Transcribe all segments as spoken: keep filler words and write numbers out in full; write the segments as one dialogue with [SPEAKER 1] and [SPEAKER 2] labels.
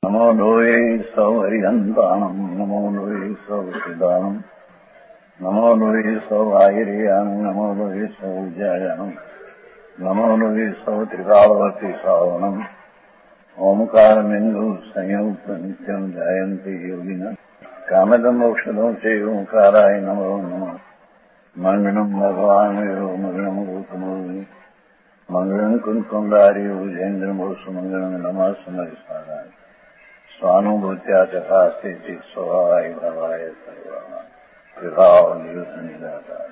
[SPEAKER 1] નમો લોહે સૌ હરિહંતાણમ નમો લોહે સૌ સિદાનમ નમો લોહે સૌ આયર્યાણમ નમો લોહે સૌ જયાણમ નમો લોહે સૌ ત્રિકાળવતી શ્રાવણમ ઓમકાર બિંદુ સંયુક્ત નિત્યમ જયંતિ યોગિના કામદમ મોક્ષદો છે ઓંકારાય નમો નમઃ મંગળમ ભગવાન વિરો મંગળમ ગૌતમોની મંગળમ કુંકુંડારી ઉજેન્દ્રમો સુમંગળમ નમઃ સમરિસારાય સ્વાનુભૂત્યા તથા સ્થિતિ સ્વભાવાય ભવાય સર્વમાં વિભાવ નિયુદ્ધ નિરાધાર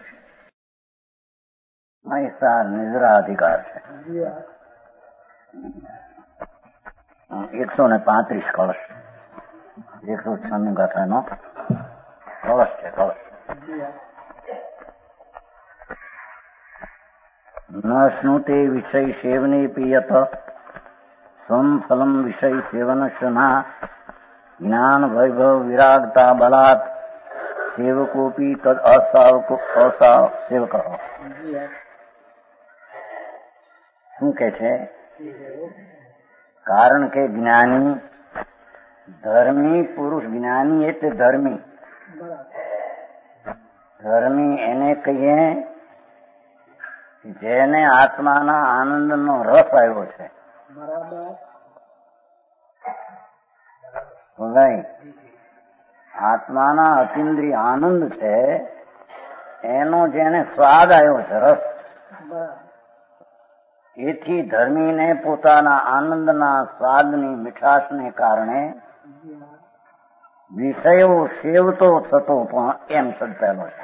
[SPEAKER 1] મહેસાર નિદ્રાધિકાર છે. એકસો ને પાંત્રીસ કળશ એકસો છન્નું ગાથાનો કળશ છે. કળશ ન સ્નુતે વિષય સેવને પિયત સ્વમ ફલમ વિષય સેવન શના જ્ઞાન વૈભવ વિરાગતા બલાત સેવકોપી તદ અસાવકો અસાવ સેવક. શું કે છે? કારણ કે જ્ઞાની ધર્મી પુરુષ, જ્ઞાની એટલે ધર્મી. ધર્મી એને કહીએ જેને આત્માના આનંદનો રસ આવ્યો છે. આત્માના અતિન્દ્રિય આનંદ છે એનો જેને સ્વાદ આવ્યો છે, રસ. એથી ધર્મીને પોતાના આનંદના સ્વાદની મીઠાશને કારણે વિષયો સેવતો થતો પણ એમ સદપેલો છે.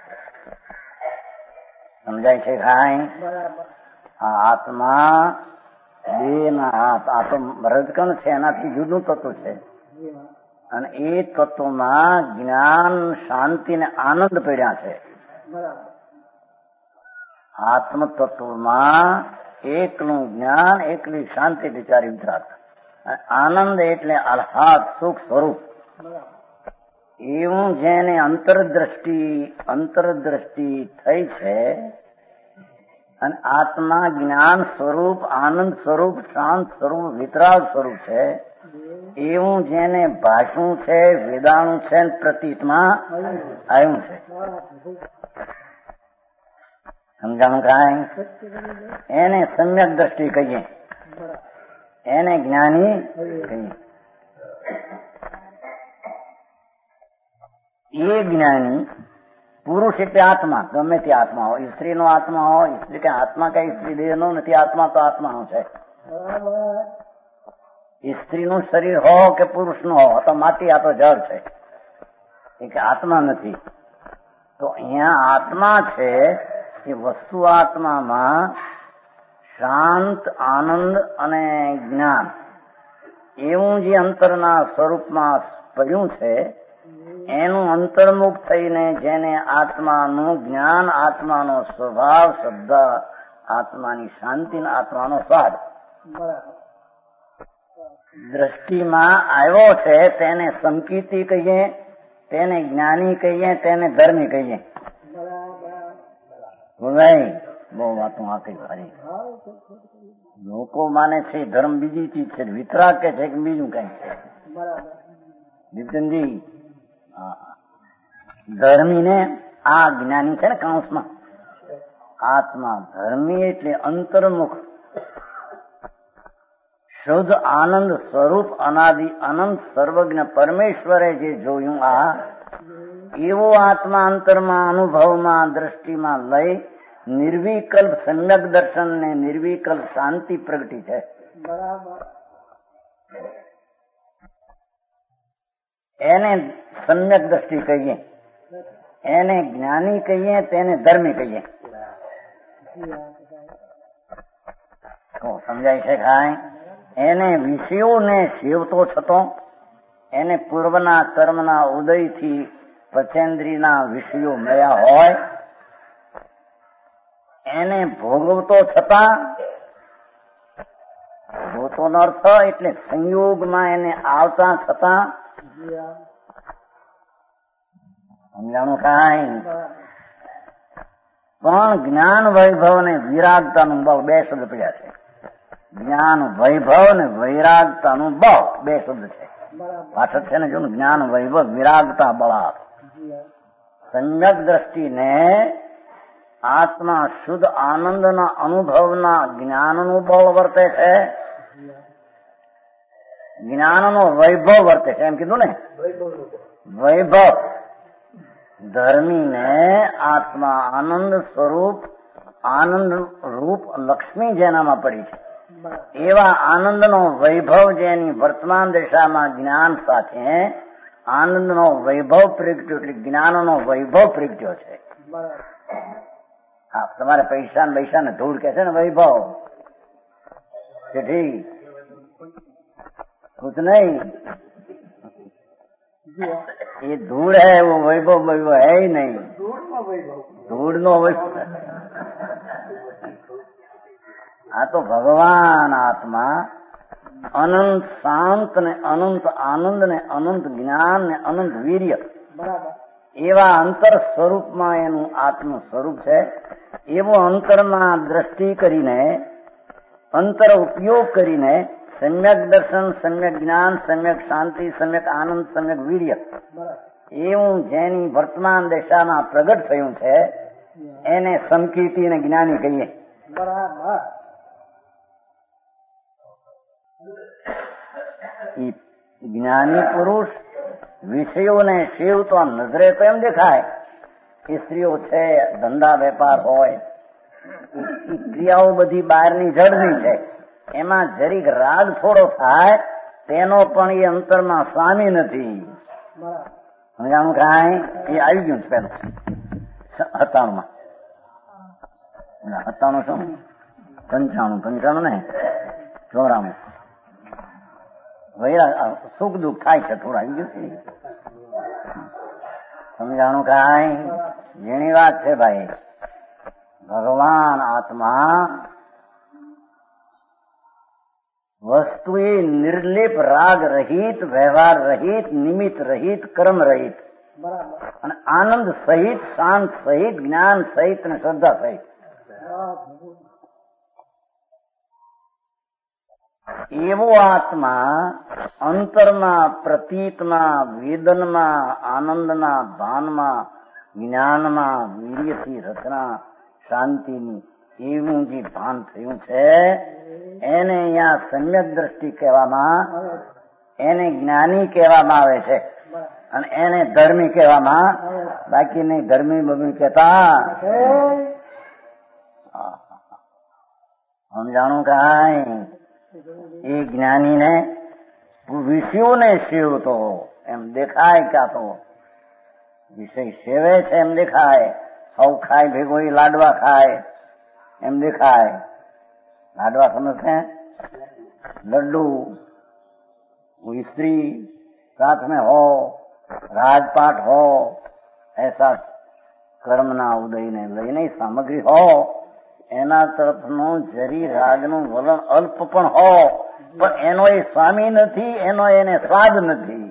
[SPEAKER 1] સમજાય છે ખાય? આ આત્મા બે ના હાથ આ તો રજકણ છે, એનાથી જુદું તત્વ છે. અને એ તત્વમાં જ્ઞાન, શાંતિ ને આનંદ પડ્યા છે. આત્મ તત્વમાં એકલું જ્ઞાન, એકલી શાંતિ વિચારી વિતરાગ, આનંદ એટલે આહ્લાદ, સુખ સ્વરૂપ. એવું જેને અંતરદ્રષ્ટિ અંતરદ્રષ્ટિ થઈ છે અને આત્મા જ્ઞાન સ્વરૂપ, આનંદ સ્વરૂપ, શાંત સ્વરૂપ, વિતરાગ સ્વરૂપ છે, એવું જેને ભાષું છે, વેદાણું છે, પ્રતીતમાં આવ્યું છે. સમજાણું કાંઈ? એને સમ્યક દ્રષ્ટિ કહીએ, એને જ્ઞાની કહીએ. એ જ્ઞાની પુરુષ એટલે આત્મા, ગમે તે આત્મા હોય, સ્ત્રીનો આત્મા હોય, સ્ત્રી કે આત્મા કઈ સ્ત્રી દેહનો નથી, આત્મા તો આત્માનો છે. સ્ત્રીનું શરીર હો કે પુરુષનું હો, તો માટી, આ તો જળ છે, એ કે આત્મા નથી. તો અહીંયા આત્મા છે એ વસ્તુ આત્મામાં શાંત, આનંદ અને જ્ઞાન એવું જે અંતરના સ્વરૂપમાં પડ્યું છે, એનું અંતર્મુખ થઈને જેને આત્માનું જ્ઞાન, આત્માનો સ્વભાવ, શબ્દ, આત્માની શાંતિ, આત્માનો સ્વાદ દ્રષ્ટિમાં આવ્યો છે, તેને સંકિતી કહીએ, તેને જ્ઞાની કહીએ, તેને ધર્મી કહીએ. નહીં બહુ વાતો આ કઈ ફરી લોકો માને છે ધર્મ બીજી ચીજ છે, વિતરાગ કે છે કે બીજું કઈ છે. નિતિનજી, ધર્મી ને આ જ્ઞાની છે ને કાંસમાં, આત્મા ધર્મી એટલે અંતર્મુખ શુદ્ધ આનંદ સ્વરૂપ, અનાદિ અનંત સર્વજ્ઞ પરમેશ્વરે જે જોયું આ એવો આત્મા અંતરમાં, અનુભવમાં, દ્રષ્ટિમાં લઈ નિર્વિકલ્પ સમ્યક દર્શન ને નિર્વિકલ્પ શાંતિ પ્રગટી છે. એને સમ્યક દ્રષ્ટિ કહીએ, એને જ્ઞાની કહીએ, તેને ધર્મી કહીએ. તો સમજાય છે ખાય? એને વિષયોને સેવતો થતો, એને પૂર્વના કર્મના ઉદયથી પચેન્દ્રીના વિષયો મળ્યા હોય, એને ભોગવતો થતા, ભોગવતો નો અર્થ એટલે સંયોગમાં એને આવતા થતા. સમજાણું કાંઈ? પણ જ્ઞાન વૈભવ ને વિરાગતાનું બળ બે શબ્દ પડ્યા છે. જ્ઞાન વૈભવ ને વૈરાગતાનું બળ બે શબ્દ છે. પાછળ છે ને જો જ્ઞાન વૈભવ વિરાગતા બળા. સમ્યક દ્રષ્ટિને આત્મા શુદ્ધ આનંદના અનુભવના જ્ઞાનનું બળ વર્તે છે, જ્ઞાનનો વૈભવ વર્તે છે. એમ કીધું ને વૈભવ. ધર્મીને આત્મા આનંદ સ્વરૂપ આનંદ રૂપ લક્ષ્મી જેનામાં પડી છે એવા આનંદનો વૈભવ જેની વર્તમાન દશામાં જ્ઞાન સાથે આનંદનો વૈભવ પ્રગટ્યો એટલે જ્ઞાનનો વૈભવ પ્રગટ્યો છે. હા, તમારે પૈસા ને પૈસા ને ધૂળ કે છે ને વૈભવ કે ઠીક कुछ नहीं, ये धूल है, वो वैभव वैभव है ही नहीं. धूल नो वैभव. આ તો ભગવાન આત્મા અનંત શાંત ને અનંત આનંદ ને અનંત જ્ઞાન ને અનંત વીર્ય એવા અંતર સ્વરૂપમાં એનું આત્મ સ્વરૂપ છે. એવો અંતરમાં દ્રષ્ટિ કરીને અંતર ઉપયોગ કરીને સમ્યક દર્શન, સમ્યક જ્ઞાન, સમ્યક શાંતિ, સમ્યક આનંદ, સમ્યક વીર્ય એવું જેની વર્તમાન દશામાં પ્રગટ થયું છે એને સમકીર્તિ અને જ્ઞાની કહીએ. જ્ઞાની પુરુષ વિષયોને શિવ તો નજરે તો એમ દેખાય કે સ્ત્રીઓ છે, ધંધા વેપાર હોય, ક્રિયાઓ બધી બહારની જડની છે, એમાં જરીક રાગ થોડો થાય તેનો પણ એ અંતરમાં સ્વામી નથી. સમજાણું કાંઈ? એ આવી ગયું છે પેલું સત્તાણું માં. સત્તાણું શું? પંચાણું પંચાણું ને ચોરાણું. સુખ દુઃખ થાય છે થોડું આવી ગયું છે. સમજાણું કાંઈ? જેની વાત છે ભાઈ. ભગવાન આત્મા વસ્તુ એ નિર્લેપ, રાગ રહિત, વ્યવહાર રહિત, નિમિત્ત રહિત, કર્મ રહિત અને આનંદ સહિત, શાંત સહિત, જ્ઞાન સહિત અને શ્રદ્ધા સહિત એવો આત્મા અંતરમાં, પ્રતીતમાં, વેદનમાં, આનંદના ભાનમાં, જ્ઞાનમાં, વીર્યથી રચના, શાંતિની એવું જે ભાન થયું છે એને અહીંયા સમ્યક દ્રષ્ટિ કહેવામાં, એને જ્ઞાની કહેવામાં આવે છે અને એને ધર્મી કહેવામાં. બાકી નહીં ધર્મી બમી કહેતા. સમજાણું કાંઈ? એ જ્ઞાનીને વિષયોને શિવ તો એમ દેખાય, ક્યાં તો વિષય સેવે છે એમ દેખાય. સૌ ખાય ભેગો એ લાડવા ખાય એમ દેખાય. लाडवा समझते हैं? लड्डू, स्त्री साथ में हो, राजपाट हो, ऐसा કર્મના ઉદયને લઈને સામગ્રી હો એના તરફનું જરી રાગનું વલણ અલ્પ પણ હો પણ એનો એ સ્વામી નથી, એનો એને સ્વાદ નથી.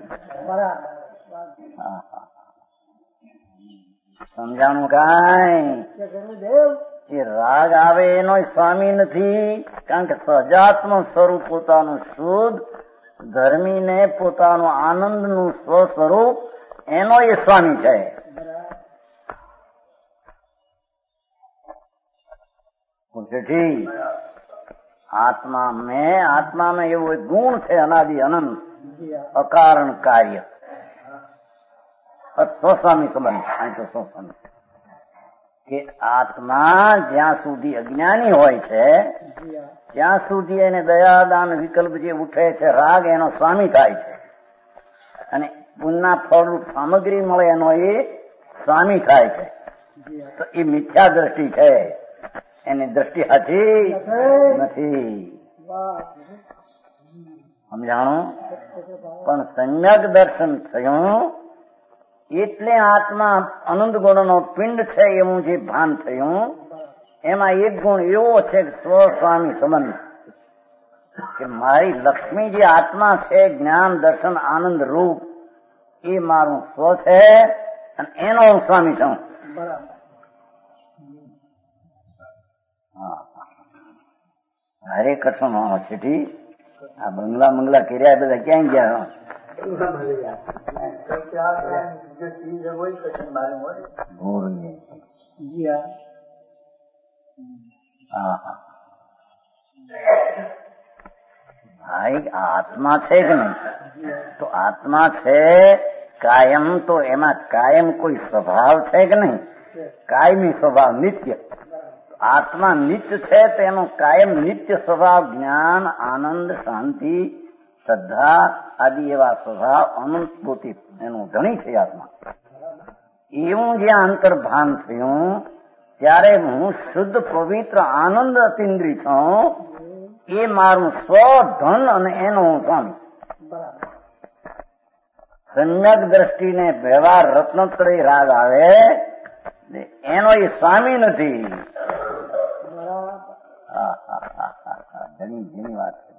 [SPEAKER 1] સમજાણું કાંઈ? એ રાગ આવે એનો સ્વામી નથી, કારણ કે સજાત્મ સ્વરૂપ પોતાનું શુદ્ધ, ધર્મીને પોતાનું આનંદનું સ્વ સ્વરૂપ એનો એ સ્વામી છે. ઠીક. આત્મા મેં આત્મામાં એવો એક ગુણ છે અનાદિ અનંત, અકારણ કાર્ય, સ્વસ્વામી સંબંધ. અહીં તો સ્વસ્વામી કે આત્મા જ્યાં સુધી અજ્ઞાની હોય છે ત્યાં સુધી એને દયાદાન વિકલ્પ જે ઉઠે છે, રાગ એનો સ્વામી થાય છે અને પુણ્યના ફળરૂપ સામગ્રી મળે એનો એ સ્વામી થાય છે. તો એ મિથ્યા દ્રષ્ટિ છે, એની દ્રષ્ટિ સાચી નથી. સમજાણું? પણ સમ્યક દર્શન થયું એટલે આત્મા અનંત ગુણનો પિંડ છે એવું જે ભાન થયું. એમાં એક ગુણ એવો છે કે સ્વસ્વામી સંબંધ, કે મારી લક્ષ્મી જે આત્મા છે, જ્ઞાન દર્શન આનંદ રૂપ, એ મારું સ્વ છે અને એનો હું સ્વામી છું. હરે કઠણ છેઠી આ બંગલા બંગલા કર્યા બધા ક્યાં ગયા? આત્મા છે કે નહીં? તો આત્મા છે કાયમ, તો એમાં કાયમ કોઈ સ્વભાવ છે કે નહીં? કાયમી સ્વભાવ નિત્ય. આત્મા નિત્ય છે તો એનો કાયમ નિત્ય સ્વભાવ જ્ઞાન, આનંદ, શાંતિ, શ્રદ્ધા આદિ એવા સ્વભાવ અનંતભૂતિ એનું ધણી છે આત્મા. એવું જ્યાં અંતર્ભાન થયું ત્યારે હું શુદ્ધ પવિત્ર આનંદ અતિન્દ્રિય છું. એ મારું સ્વધન અને એનો હું સ્વામી. સમ્યક દ્રષ્ટિને વ્યવહાર રત્નત્રય રાગ આવે એનો એ સ્વામી નથી. ઘણી ઘણી વાત છે.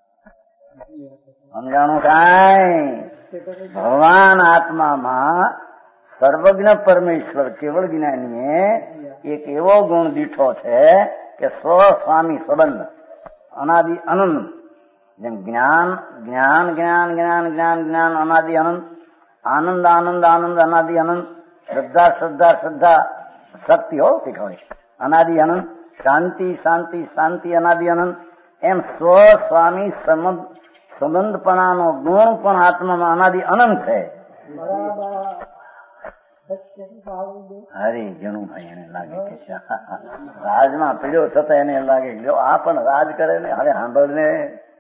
[SPEAKER 1] સમજાણું કાંઈ? ભગવાન આત્મામાં સર્વજ્ઞ પરમેશ્વર કેવળ જ્ઞાનીએ એક એવો ગુણ દીઠો છે કે સ્વ સ્વામી સંબંધ અનાદિ અનંત. જેમ જ્ઞાન જ્ઞાન જ્ઞાન જ્ઞાન જ્ઞાન જ્ઞાન અનાદિ અનંત, આનંદ આનંદ આનંદ અનાદિ અનંત, શ્રદ્ધા શ્રદ્ધા શ્રદ્ધા શક્તિ હો શીખવાય અનાદિ અનંત, શાંતિ શાંતિ શાંતિ અનાદિ અનંત. એમ સ્વ સ્વામી સંબંધપણાનો ગુણ પણ આત્મામાં અનાદિ અનંત છે. હરે જણું ભાઈ એને લાગે કે રાજમાં પીડ્યો છતાં એને લાગે જો આ પણ રાજ કરે ને. હવે સાંભળને,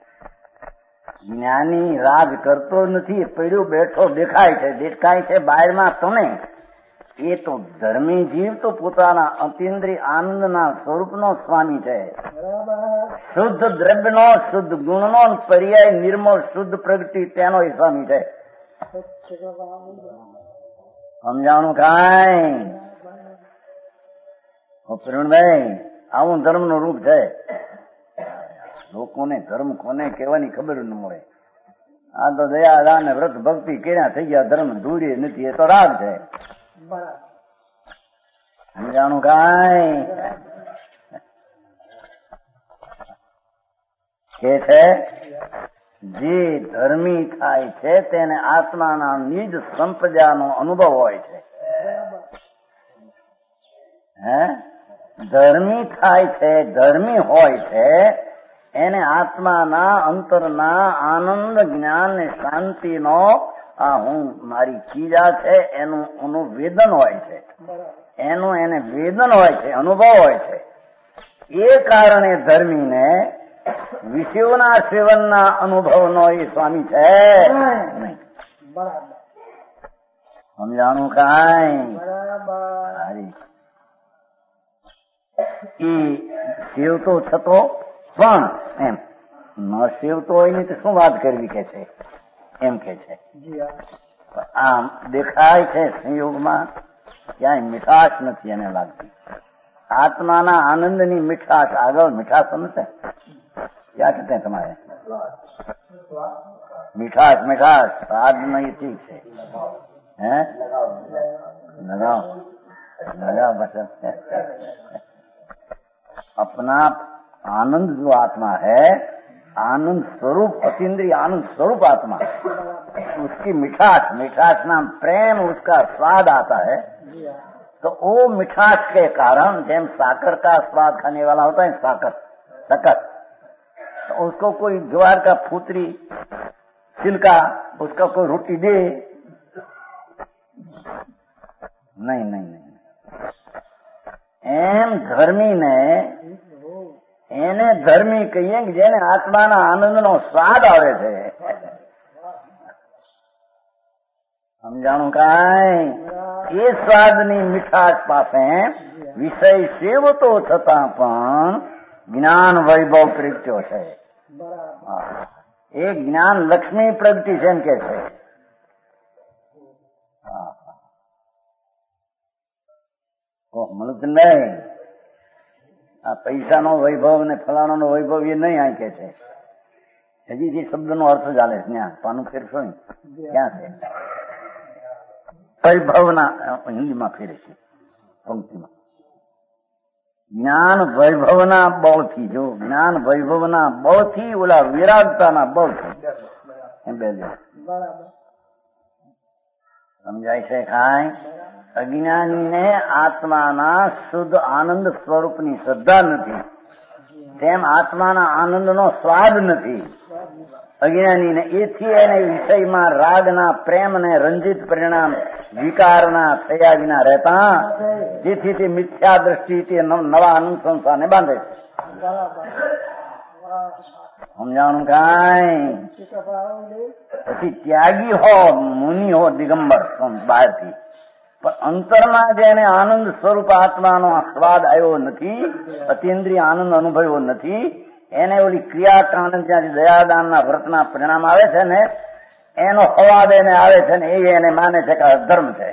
[SPEAKER 1] જ્ઞાની રાજ કરતો નથી, પીડ્યો બેઠો દેખાય છે દેખાય છે બહારમાં તને. એ તો ધર્મી જીવ તો પોતાના અતિન્દ્રિય આનંદના સ્વરૂપનો સ્વામી છે. શુદ્ધ દ્રવ્યનો, શુદ્ધ ગુણનો પર્યાય નિર્મળ શુદ્ધ પ્રગતિ તેનો સ્વામી છે. સમજાણું કાંઈ? પ્રવીણભાઈ, આવું ધર્મ નું રૂપ છે. લોકોને ધર્મ કોને કહેવાની ખબર ન મળે. આ તો દયા દાન વ્રત ભક્તિ કર્યા થઈ ગયા, ધર્મ દૂરી નથી, એ તો રાગ છે. સમજાણું કાંઈ? કે છે જે ધર્મી થાય છે તેને આત્માના નિજ સંપદાનો અનુભવ હોય છે. હે ધર્મી થાય છે, ધર્મી હોય છે એને આત્માના અંતરના આનંદ જ્ઞાન ને શાંતિનો આ હું મારી ચીજા છે એનું એનું વેદન હોય છે. એનું એને વેદન હોય છે, અનુભવ હોય છે. એ કારણે ધર્મીને વિષયોના સેવનના અનુભવનો એ સ્વામી છે નહીં. સમજાણું કાંઈ? એ સેવતો છતો પણ એમ ન સેવતો હોય ને તો શું વાત કરવી કે છે એમ કે છે. આમ દેખાય છે સંયોગમાં ક્યાંય મીઠાશ નથી એને લાગતી. આત્માના આનંદની મીઠાશ આગળ મીઠાશ સમજે क्या कहते हैं तुम्हारे? मिठास मिठास स्वाद नहीं ठीक है, हैं? लगाओ लगाओ बस. अपना आनंद जो आत्मा है, आनंद स्वरूप अतीन्द्रिय आनंद स्वरूप आत्मा, उसकी मिठास मिठास नाम प्रेम, उसका स्वाद आता है. तो वो मिठास के कारण जैम साकर का स्वाद खाने वाला होता है, साकर शक्कर, तो उसको कोई ज्वार का फूतरी छिलका उसका कोई रोटी दे नहीं नहीं नहीं. एम धर्मी ने એને ધર્મી કહીએ કે જેને આત્માના આનંદનો સ્વાદ આવે છે. સમજાણું કાંઈ? એ સ્વાદની મીઠાશ પાસે વિષય સેવતો છતાં પણ જ્ઞાન વૈભવ પ્રગટ્યો છે. એ જ્ઞાન લક્ષ્મી પ્રગટી છે એમ કે છે. મળતું નહીં. આ પૈસાનો વૈભવ ને ફલાણાનો વૈભવ એ નહીં આ કે છે. હજી જે શબ્દનો અર્થ ચાલે છે ત્યાં પાનું ફેરશો ને ક્યાં છે? વૈભવના હિન્દીમાં ફેરે છે પંક્તિમાં. જ્ઞાન વૈભવના બળથી, જો જ્ઞાન વૈભવના બળથી, ઓલા વિરાગતાના બળથી એમ બે સમજાય છે. ખાય અજ્ઞાનીને આત્માના શુદ્ધ આનંદ સ્વરૂપની શ્રદ્ધા નથી, તેમ આત્માના આનંદનો સ્વાદ નથી અજ્ઞાનીને. એથી એને વિષયમાં રાગના પ્રેમને રંજિત પરિણામ વિકારના થયા વિના રહેતા, જેથી તે મિથ્યા દ્રષ્ટિ તે નવા અનુસંસારને બાંધે છે. સમજાણું કાંઈ? પછી ત્યાગી હો, મુનિ હો, દિગંબર બહારથી, પણ અંતરમાં જેને આનંદ સ્વરૂપ આત્માનો સ્વાદ આવ્યો નથી, અતિન્દ્રિય આનંદ અનુભવ્યો નથી, એને ઓલી ક્રિયાકાંડ જ્યાંથી દયાદાનના વ્રતના પરિણામ આવે છે ને, એનો સ્વાદ એને આવે છે ને, એ એને માને છે કે અધર્મ છે.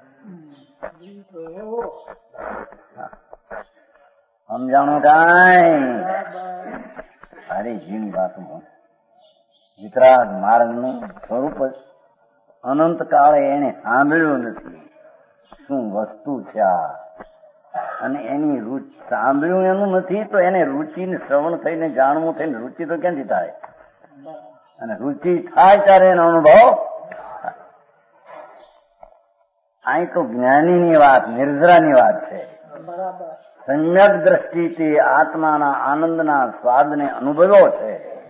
[SPEAKER 1] સમજાણું કાંઈ? સારી ઝીણી વાત. વિતરાગ માર્ગનું સ્વરૂપ અનંત કાળે એને સાંભળ્યું નથી શું વસ્તુ છે આ, અને એની રુચિ સાંભળ્યું એનું નથી, તો એને રુચિને શ્રવણ થઈને જાણવું થઈને રુચિ તો ક્યાંથી થાય? અને રુચિ થાય ત્યારે એનો અનુભવ. અહીં તો જ્ઞાનીની વાત, નિર્જરાની વાત છે. સમ્યક દ્રષ્ટિથી આત્માના આનંદના સ્વાદને અનુભવ્યો છે,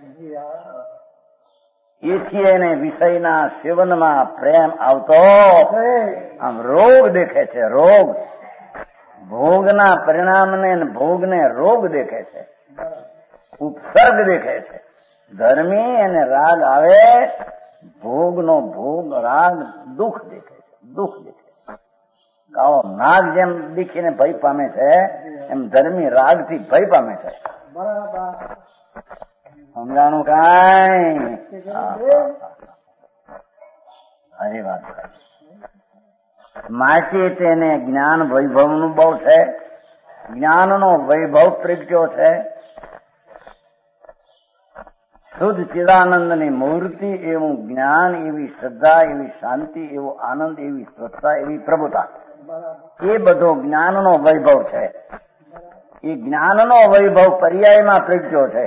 [SPEAKER 1] એથી એને વિષયના સેવનમાં પ્રેમ આવતો આમ રોગ દેખે છે. રોગ ભોગના પરિણામને ભોગને રોગ દેખે છે, ઉપસર્ગ દેખે છે. ગરમી અને રાગ આવે, ભોગનો ભોગ રાગ દુઃખ દેખે છે, દુઃખ દેખે છે. કાળો નાગ જેમ દીખીને ભય પામે છે, એમ ધર્મી રાગથી ભય પામે છે. સમજાણું કાંઈ? હરી વાત. માટે તેને જ્ઞાન વૈભવનું બહુ છે, જ્ઞાનનો વૈભવ પ્રગટ્યો છે. શુદ્ધ ચિદાનંદની મૂર્તિ એવું જ્ઞાન, એવી શ્રદ્ધા, એવી શાંતિ, એવો આનંદ, એવી સ્વચ્છતા, એવી પ્રભુતા, એ બધો જ્ઞાનનો વૈભવ છે. એ જ્ઞાનનો વૈભવ પર્યાયમાં પ્રગટ્યો છે.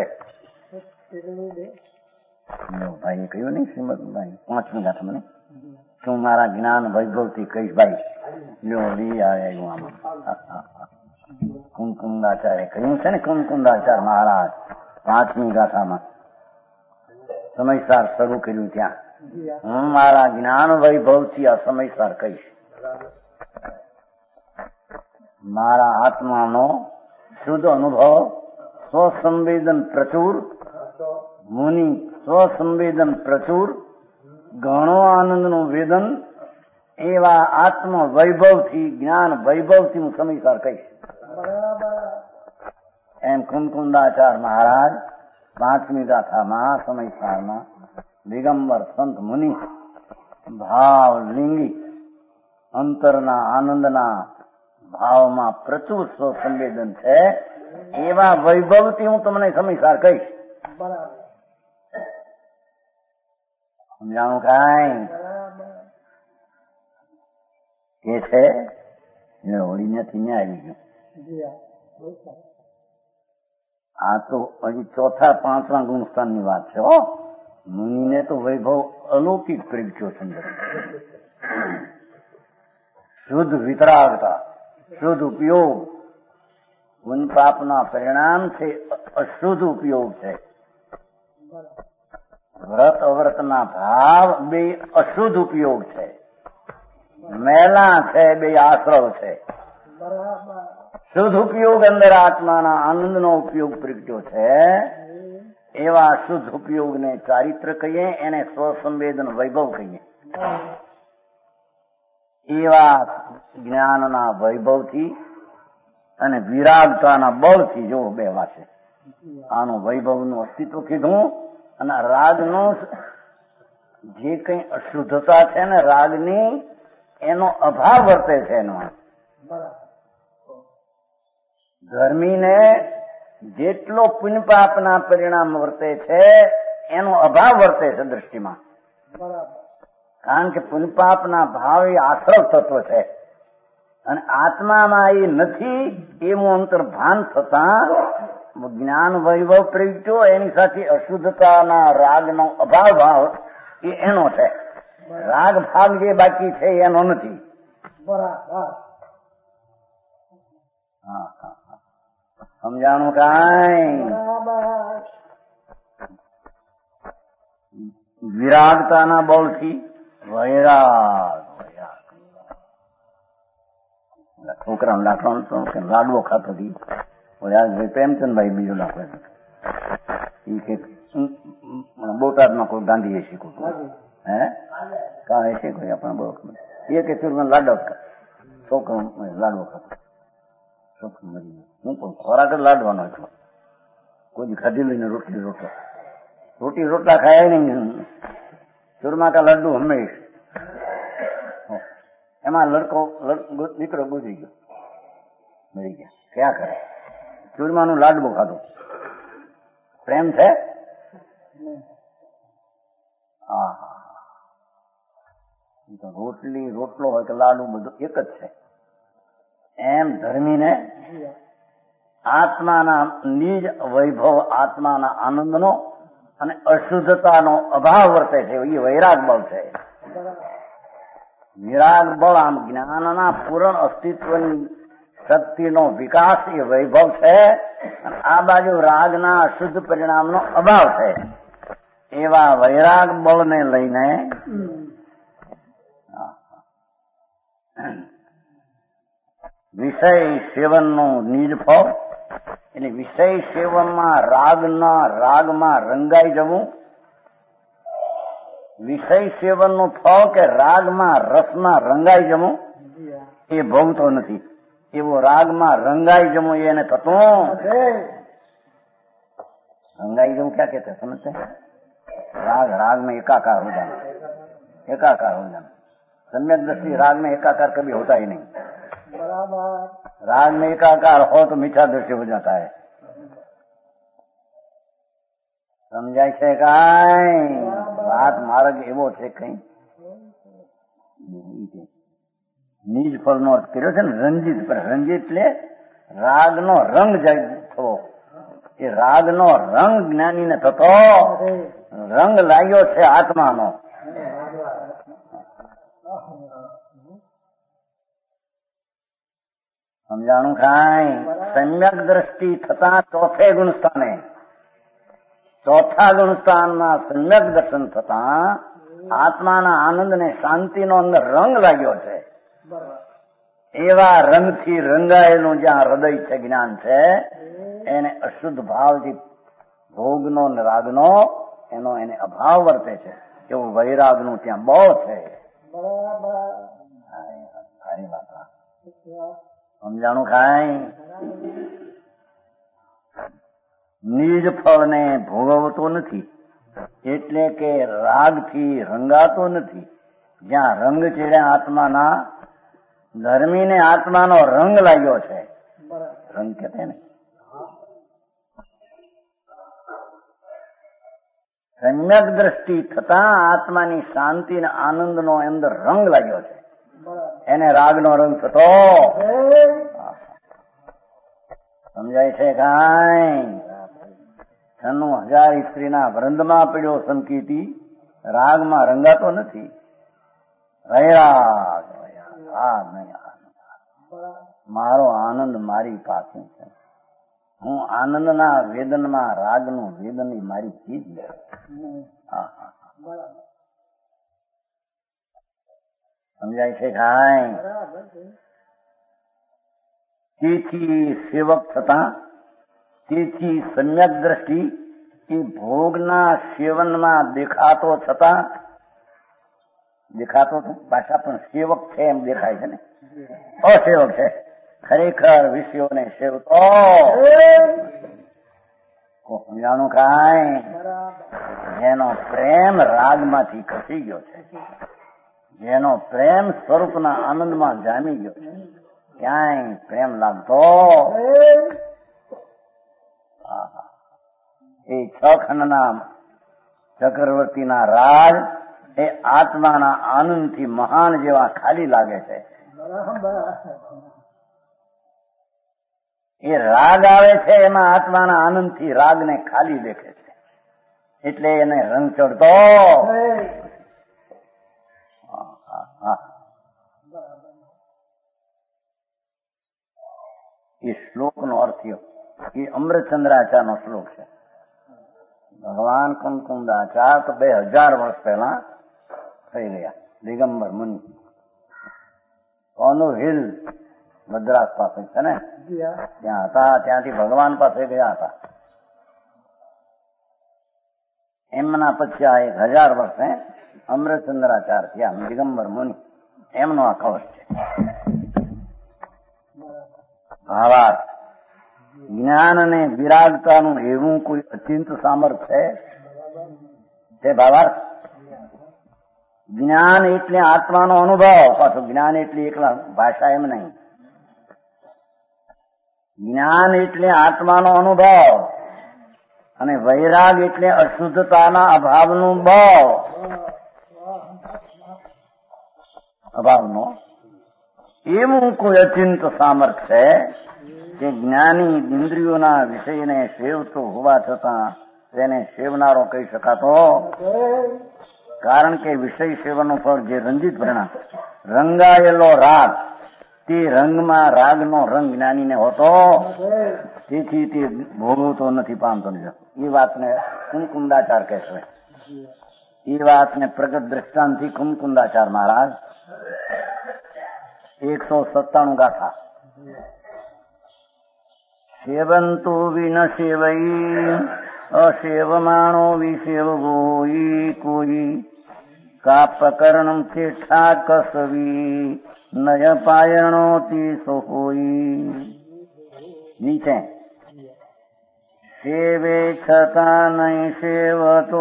[SPEAKER 1] ભાઈ કહ્યું નહીં શ્રીમદભાઈ પાંચમી ગાથા મને, શું મારા જ્ઞાન વૈભવથી કહીશ ભાઈ? લ્યો લઈ આવ્યું આમાં કુમકુંદાચાર્ય કહ્યું છે ને, કુમકુંદાચાર્ય મહારાજ પાંચમી ગાથામાં સમયસાર શરૂ કર્યું. ત્યાં હું મારા જ્ઞાન વૈભવથી અસમયસાર કહીશ. મારા આત્માનો શુદ્ધ અનુભવ, સ્વસંવેદન પ્રચુર, મુનિ સ્વસંવેદન પ્રચુર, ઘણો આનંદનું વેદન, એવા આત્મ વૈભવથી, જ્ઞાન વૈભવથી હું સમયસાર કહીશ. એમ કુમકુંદાચાર મહારાજ પાંચમી ગાથામાં સમયસારમાં દિગંબર સંત મુનિ ભાવ લિંગી અંતરના આનંદના ભાવમાં પ્રચુર સ્વસંવેદન છે, એવા વૈભવથી હું તમને સમયસાર કહીશ. સમજાણું કાંઈ? કે છે હોળી નથી ને આવી ગયું. આ તો હજી ચોથા પાંચમા ગુણસ્થાનની વાત છે. હો, મુનિને તો વૈભવ અલૌકિક પ્રગટ્યો છે. શુદ્ધ વિતરાગતા, શુદ્ધ ઉપયોગ, પુન પાપના પરિણામ છે, અશુદ્ધ ઉપયોગ છે. વ્રત અવ્રતના ભાવ બે અશુદ્ધ ઉપયોગ છે, મેલા છે, બે આશ્રવ છે. શુદ્ધ ઉપયોગ અંદર આત્માના આનંદનો ઉપયોગ પ્રગટ્યો છે. એવા શુદ્ધ ઉપયોગને ચારિત્ર કહીએ, એને સ્વસંવેદન વૈભવ કહીએ. એવા જ્ઞાનના વૈભવથી અને વિરાગતાના બળથી, જો બે વાત છે. આનું વૈભવનું અસ્તિત્વ કીધું, અને રાગનું જે કઈ અશુદ્ધતા છે ને રાગની, એનો અભાવ વર્તે છે. એનો ધર્મીને જેટલો પુણ્યપાપના પરિણામ વર્તે છે, એનો અભાવ વર્તે છે દ્રષ્ટિમાં. કારણ કે પુણ્યપાપના ભાવ એ આશ્રવ તત્વ છે, અને આત્મામાં એ નથી એવું અંતર્ભાન થતા જ્ઞાન વૈભવ પ્રગટ્યો, એની સાથે અશુદ્ધતાના રાગનો અભાવ ભાવ એ એનો છે. રાગ ભાગ જે બાકી છે એનો નથી.
[SPEAKER 2] બરાબર.
[SPEAKER 1] હા હા સમજાણું કાંઈ? વિરાગતાના બળથી વૈરાગ વૈરાગ છોકરાનો દાખલો કે લાડવો ખાતો હતી. ભાઈ પ્રેમચંદભાઈ બીજો દાખલો એ કે બોટાદમાં કોઈ ગાંધીએ શીખવું હે કાં શીખવું આપણે બહુ એ કે ચૂરમાં લાડવો છોકરો લાડવો ખાતો છોકરો મરી હું પણ ખોરાક જ લાડવાનો હતો. કોઈ ખાધી લઈને રોટલી રોટલો રોટી રોટલા ખાય નહીં. ચૂરમા કા લડ્ડુ હંમેશ એમાં લડકો દીકરો ગુજરી ગયો મરી ગયા. ક્યાં કરે? ચૂરમાનું લાડવું ખાધું. પ્રેમ છે? હા તો રોટલી રોટલો હોય કે લાડુ બધું એક જ છે. એમ ધર્મીને આત્માના નિજ વૈભવ આત્માના આનંદનો અને અશુદ્ધતાનો અભાવ વર્તે છે. એ વૈરાગ બળ છે. વિરાગ બળ આમ જ્ઞાનના પૂર્ણ અસ્તિત્વની શક્તિનો વિકાસ એ વૈભવ છે. અને આ બાજુ રાગના અશુદ્ધ પરિણામનો અભાવ છે. એવા વૈરાગ બળને લઈને વિષય સેવનનું નિજ ફળ એટલે વિષય સેવનમાં રાગના રાગમાં રંગાઈ જવું. વિષય સેવનનું ફળ કે રાગમાં રસમાં રંગાઈ જવું એ ભોગતો નથી. એવો રાગમાં રંગાઈ જવું એને થતું. રંગાઈ જવું ક્યાં કહેते समझते राग राग में एकाकार हो जाना, एकाकार हो जाना. सम्यक दृष्टि राग में एकाकार कभी होता ही नहीं. राग में एकाकार हो तो मीठा दृष्टि हो जाता है. સમજાય છે કાંઈ? વાત માર્ગ એવો છે કઈ નિજ ફળનો અર્થ કર્યો છે ને રંજીત. પર રંજીત એટલે રાગનો રંગ થવો. એ રાગનો રંગ જ્ઞાનીને થતો રંગ લાગ્યો છે આત્માનો. સમજાણું કાંઈ? સમ્યક દ્રષ્ટિ થતા ચોથે ગુણસ્થાને ચોથા ગુણસ્થાનમાં સમ્યક દર્શન થતા આત્માના આનંદ ને શાંતિનો અંદર રંગ લાગ્યો છે. એવા રંગથી રંગાયેલું જ્યાં હૃદય છે જ્ઞાન છે એને અશુદ્ધ ભાવથી ભોગનો ને રાગનો એનો એને અભાવ વર્તે છે. એવું વૈરાગનું ત્યાં બહુ છે. સારી વાત. સમજાણું કાંઈ? નિજ ફળને ભોગવતો નથી એટલે કે રાગથી રંગાતો નથી. જ્યાં રંગ ચડ્યા આત્માના ધર્મીને આત્માનો રંગ લાગ્યો છે. રંગ કહેતે ને સમ્યક દ્રષ્ટિ થતા આત્માની શાંતિ અને આનંદનો અંદર રંગ લાગ્યો છે. એને રાગનો રંગ થતો. સમજાય છે કાંઈ? છન્નું હજાર સ્ત્રીના વૃંદમાં પડ્યો સંકીર્તિ રાગમાં રંગાતો નથી. વૈરાગ રાગ નહીં. મારો આનંદ મારી પાસે છે. હું આનંદના વેદનમાં રાગનું વેદન મારી ચીજ છે. સમજાય છે કાંઈ? તેથી સેવક થતા તેથી સમ્યક દ્રષ્ટિ એ ભોગના સેવનમાં દેખાતો છતાં દેખાતો પાછા પણ સેવક છે એમ દેખાય છે ને. અસેવક છે. ખરેખર વિષયોને સેવતો સમજાણું કાંઈ? જેનો પ્રેમ રાગમાંથી ખસી ગયો છે, જેનો પ્રેમ સ્વરૂપના આનંદમાં જામી ગયો છે, ક્યાંય પ્રેમ લાગતો એ છ ખંડના ચક્રવર્તીના રાજ એ આત્માના આનંદથી મહાન જેવા ખાલી લાગે છે. એ રાગ આવે છે એમાં આત્માના આનંદથી રાગને ખાલી દેખે છે, એટલે એને રંગ ચડતો. એ શ્લોકનો અર્થ એ અમૃતચંદ્રાચાર્યનો શ્લોક છે. ભગવાન કુમકુંદાચાર્ય તો બે હજાર વર્ષ પહેલા થઈ ગયા. દિગંબર મુનિ ઓનું હિલ મદ્રાસ પાસે છે ને, ત્યાં હતા. ત્યાંથી ભગવાન પાસે ગયા હતા. એમના પછી આ એક હજાર વર્ષે અમૃતચંદ્રાચાર્ય થયા, દિગંબર મુનિ. એમનો આ કવચ છે. ભાવાર્થ જ્ઞાન અને વિરાગતાનું એવું કોઈ અચિંત સામર્થ્ય છે. ભાવાર્થ જ્ઞાન એટલે આત્માનો અનુભવ. પાછું જ્ઞાન એટલે એકલા ભાષા એમ નહીં. જ્ઞાન એટલે આત્માનો અનુભવ અને વૈરાગ એટલે અશુદ્ધતાના અભાવનું ભાવ. અભાવનો એવું કોઈ અચિંત સામર્થ્ય કે જ્ઞાની ઇન્દ્રિયોના વિષયને સેવતો હોવા છતાં તેને સેવનારો કહી શકાતો. કારણ કે વિષય સેવનનું ફળ જે રંજિત પરિણામ, રંગાયેલો રાગ, તે રંગમાં રાગનો રંગ જ્ઞાનીને હોતો, તેથી તે ભોગવતો નથી, પામતો નથી. એ વાતને કુમકુંદાચાર કહેશે. એ વાતને પ્રગટ દ્રષ્ટાંતથી કુમકુંદાચાર મહારાજ એકસો સત્તાણું ગાથા. સેવંતુ વિન સેવઈ અસેવમાણો વિસેવગોઈ કોઈ કાપકર્ણમ ચેઠા કસવી નય પાયણોતી સોહોઈ. નીચે સેવે છતાં નહીં સેવતો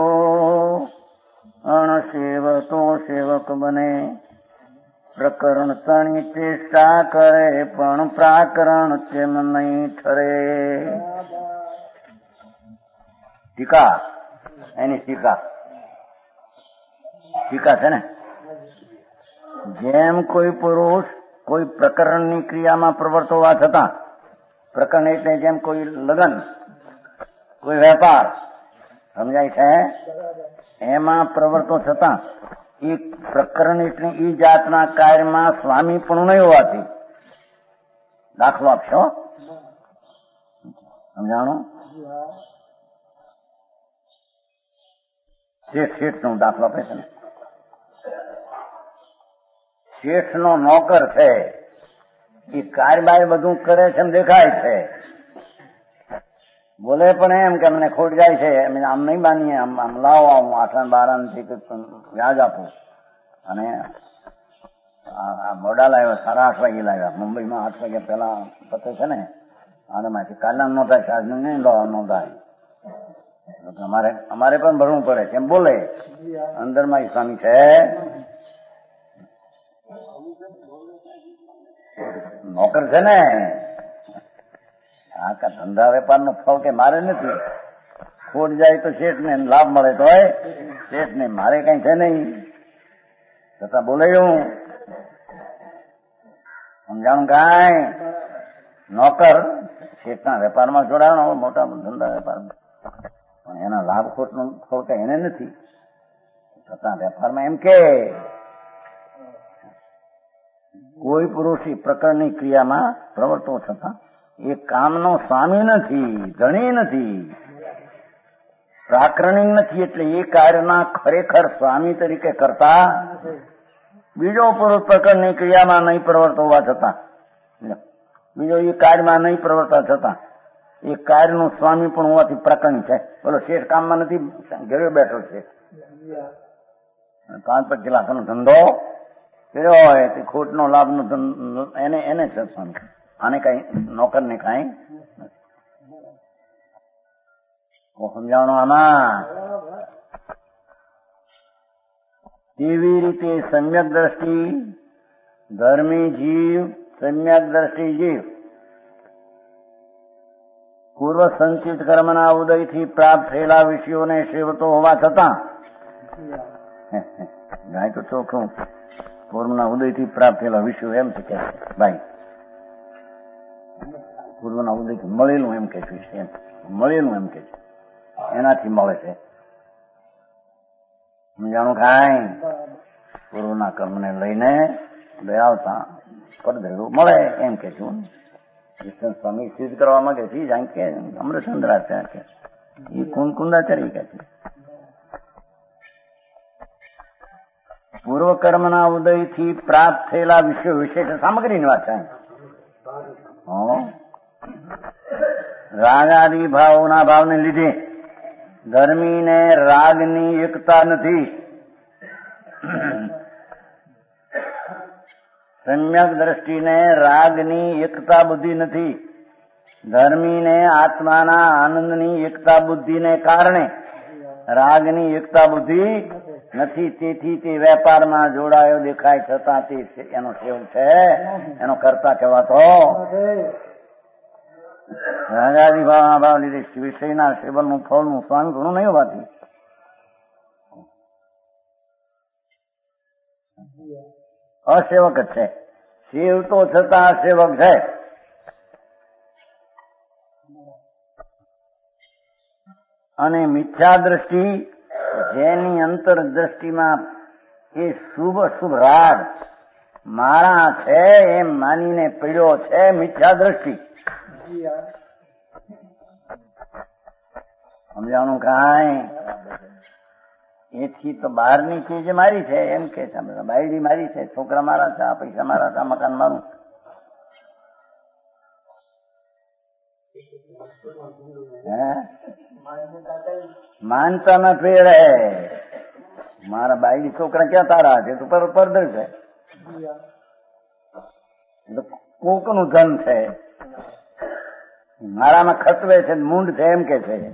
[SPEAKER 1] અણસેવતો સેવક બને. પ્રકરણ તણી ચેષ્ટા કરે પણ પ્રાકરણ તેમ નહીં ઠરે. ટીકા એની ટીકા ટીકા છે ને, જેમ કોઈ પુરુષ કોઈ પ્રકરણની ક્રિયામાં પ્રવર્ત હોવા છતાં, પ્રકરણ એટલે જેમ કોઈ લગ્ન, કોઈ વેપાર, સમજાય છે, એમાં પ્રવર્તો છતાં એ પ્રકરણ એટલે એ જાતના કાર્યમાં સ્વામી પણ નહીં હોવાથી. દાખલો આપશો, સમજાણું? શેઠ શેઠ નો દાખલો આપે છે ને. શેઠ નો નોકર છે, એ કાર્યબાય બધું કરે છે એમ દેખાય છે, બોલે પણ એમ કે અમને ખોટ જાય છે, આમ નહીં બાંધીએ, આમ આમ લાવો, હું આઠ બાર થી વ્યાજ આપું. અને આ મોડા લાવ્યા, સાડા આઠ વાગે લાવ્યા. મુંબઈમાં આઠ વાગ્યા પેલા પતે છે ને, અને માંથી કાલના નોંધાય છે, આજનું નહીં નોંધાય. અમારે અમારે પણ ભરવું પડે છે એમ બોલે. અંદરમાં એ સ્વામી છે, નોકર છે ને. આ કા ધંધા વેપાર નો ફળ કે મારે નથી. ખોટ જાય તો શેઠ ને લાભ મળે તો શેઠ ને, મારે કઈ છે નહીં, છતાં બોલે હું સમજાણું. કાંઈ નોકર શેઠના વેપારમાં જોડાવાનો, મોટા ધંધા વેપારમાં, પણ એના લાભ ખોટ નો ફળ કઈ એને નથી, છતાં વેપારમાં એમ કે કોઈ પુરુષ પ્રકરણની ક્રિયામાં પ્રવર્તો છતાં એ કામનો સ્વામી નથી, ધણી નથી, પ્રાકરણિક નથી. એટલે એ કાર્યના ખરેખર સ્વામી તરીકે કરતા બીજો પુરુષ પ્રકરણની ક્રિયામાં નહીં પ્રવર્ત હોવા છતાં, બીજો એ કાર્યમાં નહીં પ્રવર્તા છતાં એ કાર્યનું સ્વામી પણ હોવાથી પ્રકરણ છે. બોલો શેઠ કામમાં નથી, ઘરે બેઠો છે, પાંચ પચીસ લાખનો ધંધો કર્યો હોય તે ખોટનો લાભ નો એને એને છે સ્વામી. આને કઈ નોકર ને કઈ સમજાવવાનું આમાં. તેવી રીતે સમ્યક દ્રષ્ટિ ધર્મી જીવ, સમ્યક દ્રષ્ટિ જીવ પૂર્વ સંચિત કર્મના ઉદયથી પ્રાપ્ત થયેલા વિષયોને સેવતો હોવા છતાં, ગાય તો ચોખ્ખું પૂર્વના ઉદયથી પ્રાપ્ત થયેલા વિશ્વ એમ છે કે ભાઈ પૂર્વના ઉદયથી મળેલું એમ કે છે, મળેલું એમ કે છે, એનાથી મળે છે. સમજાણું કાંઈ? પૂર્વના કર્મને લઈને દયાવતા પડધેલું મળે એમ કે છું. કૃષ્ણ સ્વામી સિદ્ધ કરવા માંગે છે જાણ કે અમૃતચંદ્રાચાર્ય કે એ કુંદ કુંદાચાર્ય કે છે. પૂર્વ કર્મના ઉદયથી પ્રાપ્ત થયેલા વિષયો વિશેષ સામગ્રીની વાત છે. રાગાદિ ભાવના ભાવને લીધે ધર્મી ને રાગની એકતા નથી. સમ્યક દ્રષ્ટિને રાગની એકતા બુદ્ધિ નથી. ધર્મીને આત્માના આનંદની એકતા બુદ્ધિને કારણે રાગની એકતા બુદ્ધિ નથી. તેથી તે વેપારમાં જોડાયો દેખાય છતાં તે એનો સેવક છે, એનો કરતા કહેવાતો. રાગાદિ ભાવના ભાવ લીધે વિષયના સેવનનું ફળનું સ્વામી ઘણું નહીં હોવાથી અસેવક જ છે. સેવતો છતાં અસેવક છે. અને મિથ્યા દ્રષ્ટિ જેની અંતર દ્રષ્ટિમાં એ શુભ અશુભ રાગ મારા છે એમ માનીને પીડ્યો છે. મિથ્યા દ્રષ્ટિ સમજાણું કાંઈ? એથી તો બહારની ચીજ મારી છે એમ કે છે, બાયડી મારી છે, છોકરા મારા છે, આ પૈસા મારા છે, આ મકાન મારું. માનતા ના ફેરે મારા બાયડી છોકરા ક્યાં તારા છે? તો પરદર છે, કોક નું ધન છે, મારામાં ખતવે છે, મૂંડ છે એમ કે છે.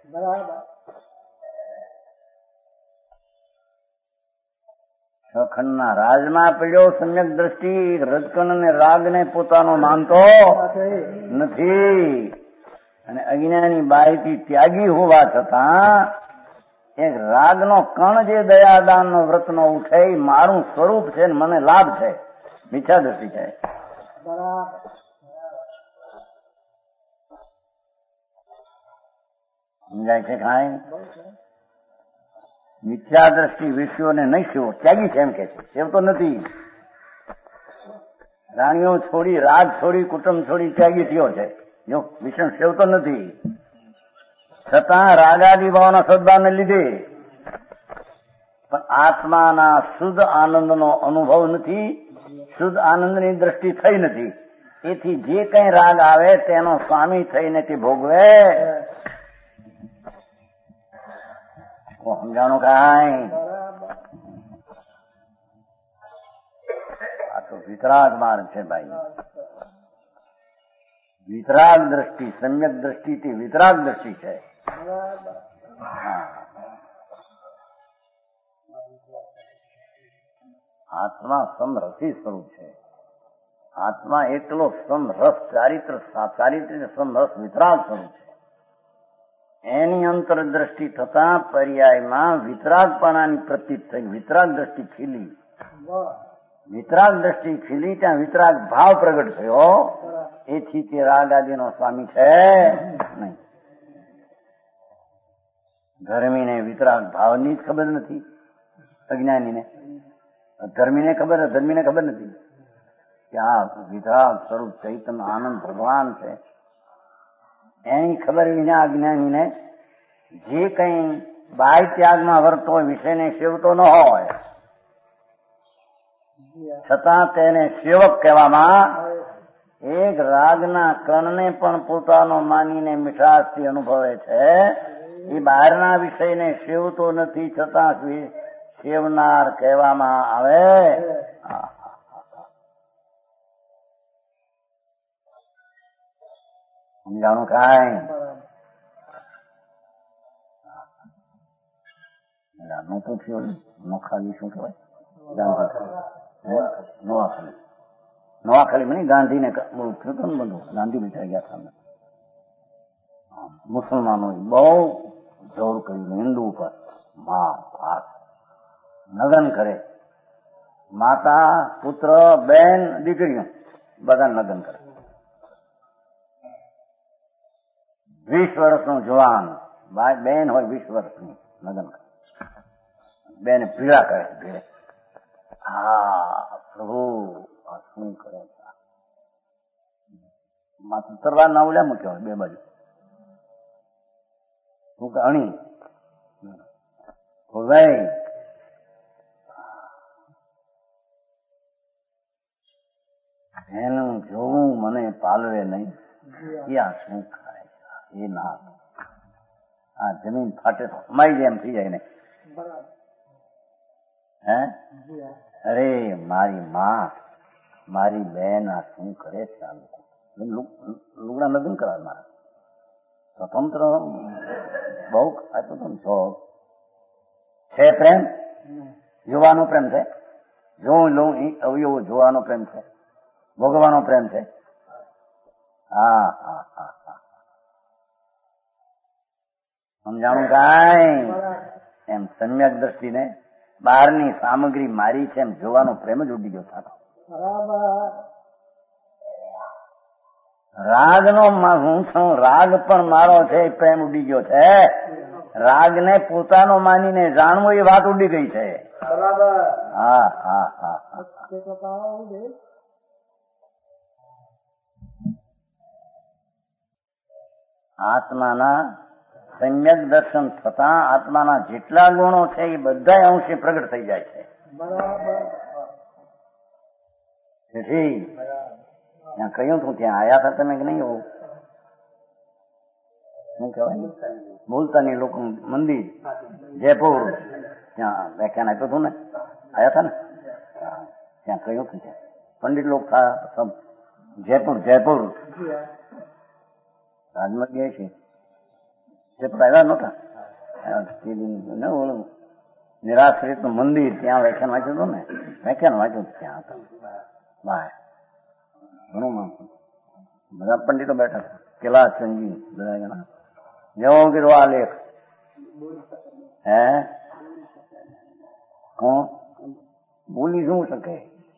[SPEAKER 1] ખંડના રાજમાં પડ્યો સમ્યક દ્રષ્ટિ રજકણ અને રાગને પોતાનો માનતો નથી. અને અજ્ઞાની બાઈથી ત્યાગી હોવા છતાં એક રાગનો કણ જે દયાદાનનો વ્રતનો ઉઠે મારું સ્વરૂપ છે, મને લાભ છે. મિથ્યા દ્રષ્ટિ છે. સમજાય છે કાંઈ? મિથ્યા દ્રષ્ટિ વિષયોને નહીં સેવો, ત્યાગી છે એમ કે છે, સેવતો નથી. રાણીઓ છોડી, રાગ છોડી, કુટુંબ છોડી ત્યાગી થયો છે. જો વિષય સેવતો નથી, છતાં રાગાદી ભાવના સદભાવને લીધે પણ આત્માના શુદ્ધ આનંદનો અનુભવ નથી, શુદ્ધ આનંદની દ્રષ્ટિ થઈ નથી. એથી જે કઈ રાગ આવે તેનો સ્વામી થઈને તે ભોગવે. સમજાણું કાંઈ? આ તો વિતરાગ માર્ગ છે ભાઈ. વિતરાગ દ્રષ્ટિ, સમ્યક દ્રષ્ટિ તે વિતરાગ દ્રષ્ટિ છે. આત્મા સમરસી સ્વરૂપ છે. આત્મા એકલો સમરસ ચારિત્ર, ચારિત્ર સમરસ વિતરાગ સ્વરૂપ છે. એની અંતર દ્રષ્ટિ થતા પર્યાયમાં વિતરાગપણાની પ્રતીત થઈ, વિતરાગ દ્રષ્ટિ ખીલી. વિતરાગ દ્રષ્ટિ ખીલી ત્યાં વિતરાગ ભાવ પ્રગટ થયો. એથી તે રાગ આદિનો સ્વામી છે નહીં. ધર્મીને વિતરાગ ભાવની જ ખબર નથી, અજ્ઞાનીને. ધર્મીને ખબર, ધર્મીને ખબર નથી કે આ વિતરાગ સ્વરૂપ ચૈતન્ય આનંદ ભગવાન છે. એની ખબર વિના અજ્ઞાનીને જે કઈ બાહ્ય ત્યાગમાં વર્તો હોય, વિષયને સેવતો ન હોય, છતાં તેને સેવક કહેવામાં એક રાગના કણને પણ પોતાનો માનીને મીઠાશથી અનુભવે છે. એ બહારના વિષયને સેવતો નથી, છતાં સેવનાર કહેવામાં આવે. સમજાણું કાંઈ? નતું થયું નોખાલી શું કહેવાય? નોખાલી, નોખાલી મને ગાંધીને થયું હતું ને બધું. ગાંધી બેઠા ગયા હતા. મુસલમાનો બહુ જોર કર્યું હિન્દુ ઉપર, માર ભાત નગન કરે. માતા, પુત્ર, બેન, દીકરીઓ બધા લગ્ન કરે. વીસ વર્ષનું જવાન બેન હોય, વીસ વર્ષની લગ્ન કરે, બેન પીડા કરે ભીડે. હા પ્રભુ આ શું કરે? માથું તરવાર ના ઉલ્યા મૂક્યો હોય બે બાજુ, શું કે અણી ભાઈ એનું જોવું મને પાલવે નહીં, ક્યાં શું ખાય એ ના, આ જમીન ફાટે તો મારી જેમ થઈ જાય ને. હે અરે મારી માં, મારી બેન આ શું કરે છે? આ લોકો લુગડા લગ્ન કરાવે મારા, સ્વતંત્ર બહુ ખાતો તો શોખ છે. પ્રેમ જોવાનો પ્રેમ છે, જોઉં લઉં એ અવયવો જોવાનો પ્રેમ છે, ભોગવાનો પ્રેમ છે. હા હા હા હા સમજાણું કાંઈ? એમ સમ્યક દ્રષ્ટિને બહારની સામગ્રી મારી છે એમ જોવાનો પ્રેમ જ ઉડી ગયો થતો. રાગનો હું છું, રાગ પણ મારો છે, પ્રેમ ઉડી ગયો છે. રાગને પોતાનો માનીને જાણવું એ વાત ઉડી ગઈ છે. હા હા હા આત્માના સમ્યક દર્શન થતા આત્માના જેટલા ગુણો છે એ બધા અંશે પ્રગટ થઈ જાય છે. તેથી ત્યાં કહ્યું તું ત્યાં આયા હતા તમે કે નહીં? એવું શું કહેવાય? મુલતાની લોકો મંદિર જયપુર, ત્યાં વ્યાખ્યાન આપ્યું હતું ને, આયા હતા ને? ત્યાં કહ્યું હતું ત્યાં પંડિત લોકો સબ જયપુર જયપુર રાજમાં ગયા છે. જયપુર આવ્યા નહોતા? નિરાશ્રિત નું મંદિર ત્યાં વ્યાખ્યાન વાંચ્યું હતું ને, વ્યાખ્યાન વાંચ્યું ત્યાં હતા બહાર. ઘણું માણસો બધા પંડિતો બેઠા હતા, કેલાસ સંગી બધા જણા. જેવો કીધું આ લેખ હે હું બોલી શું શકે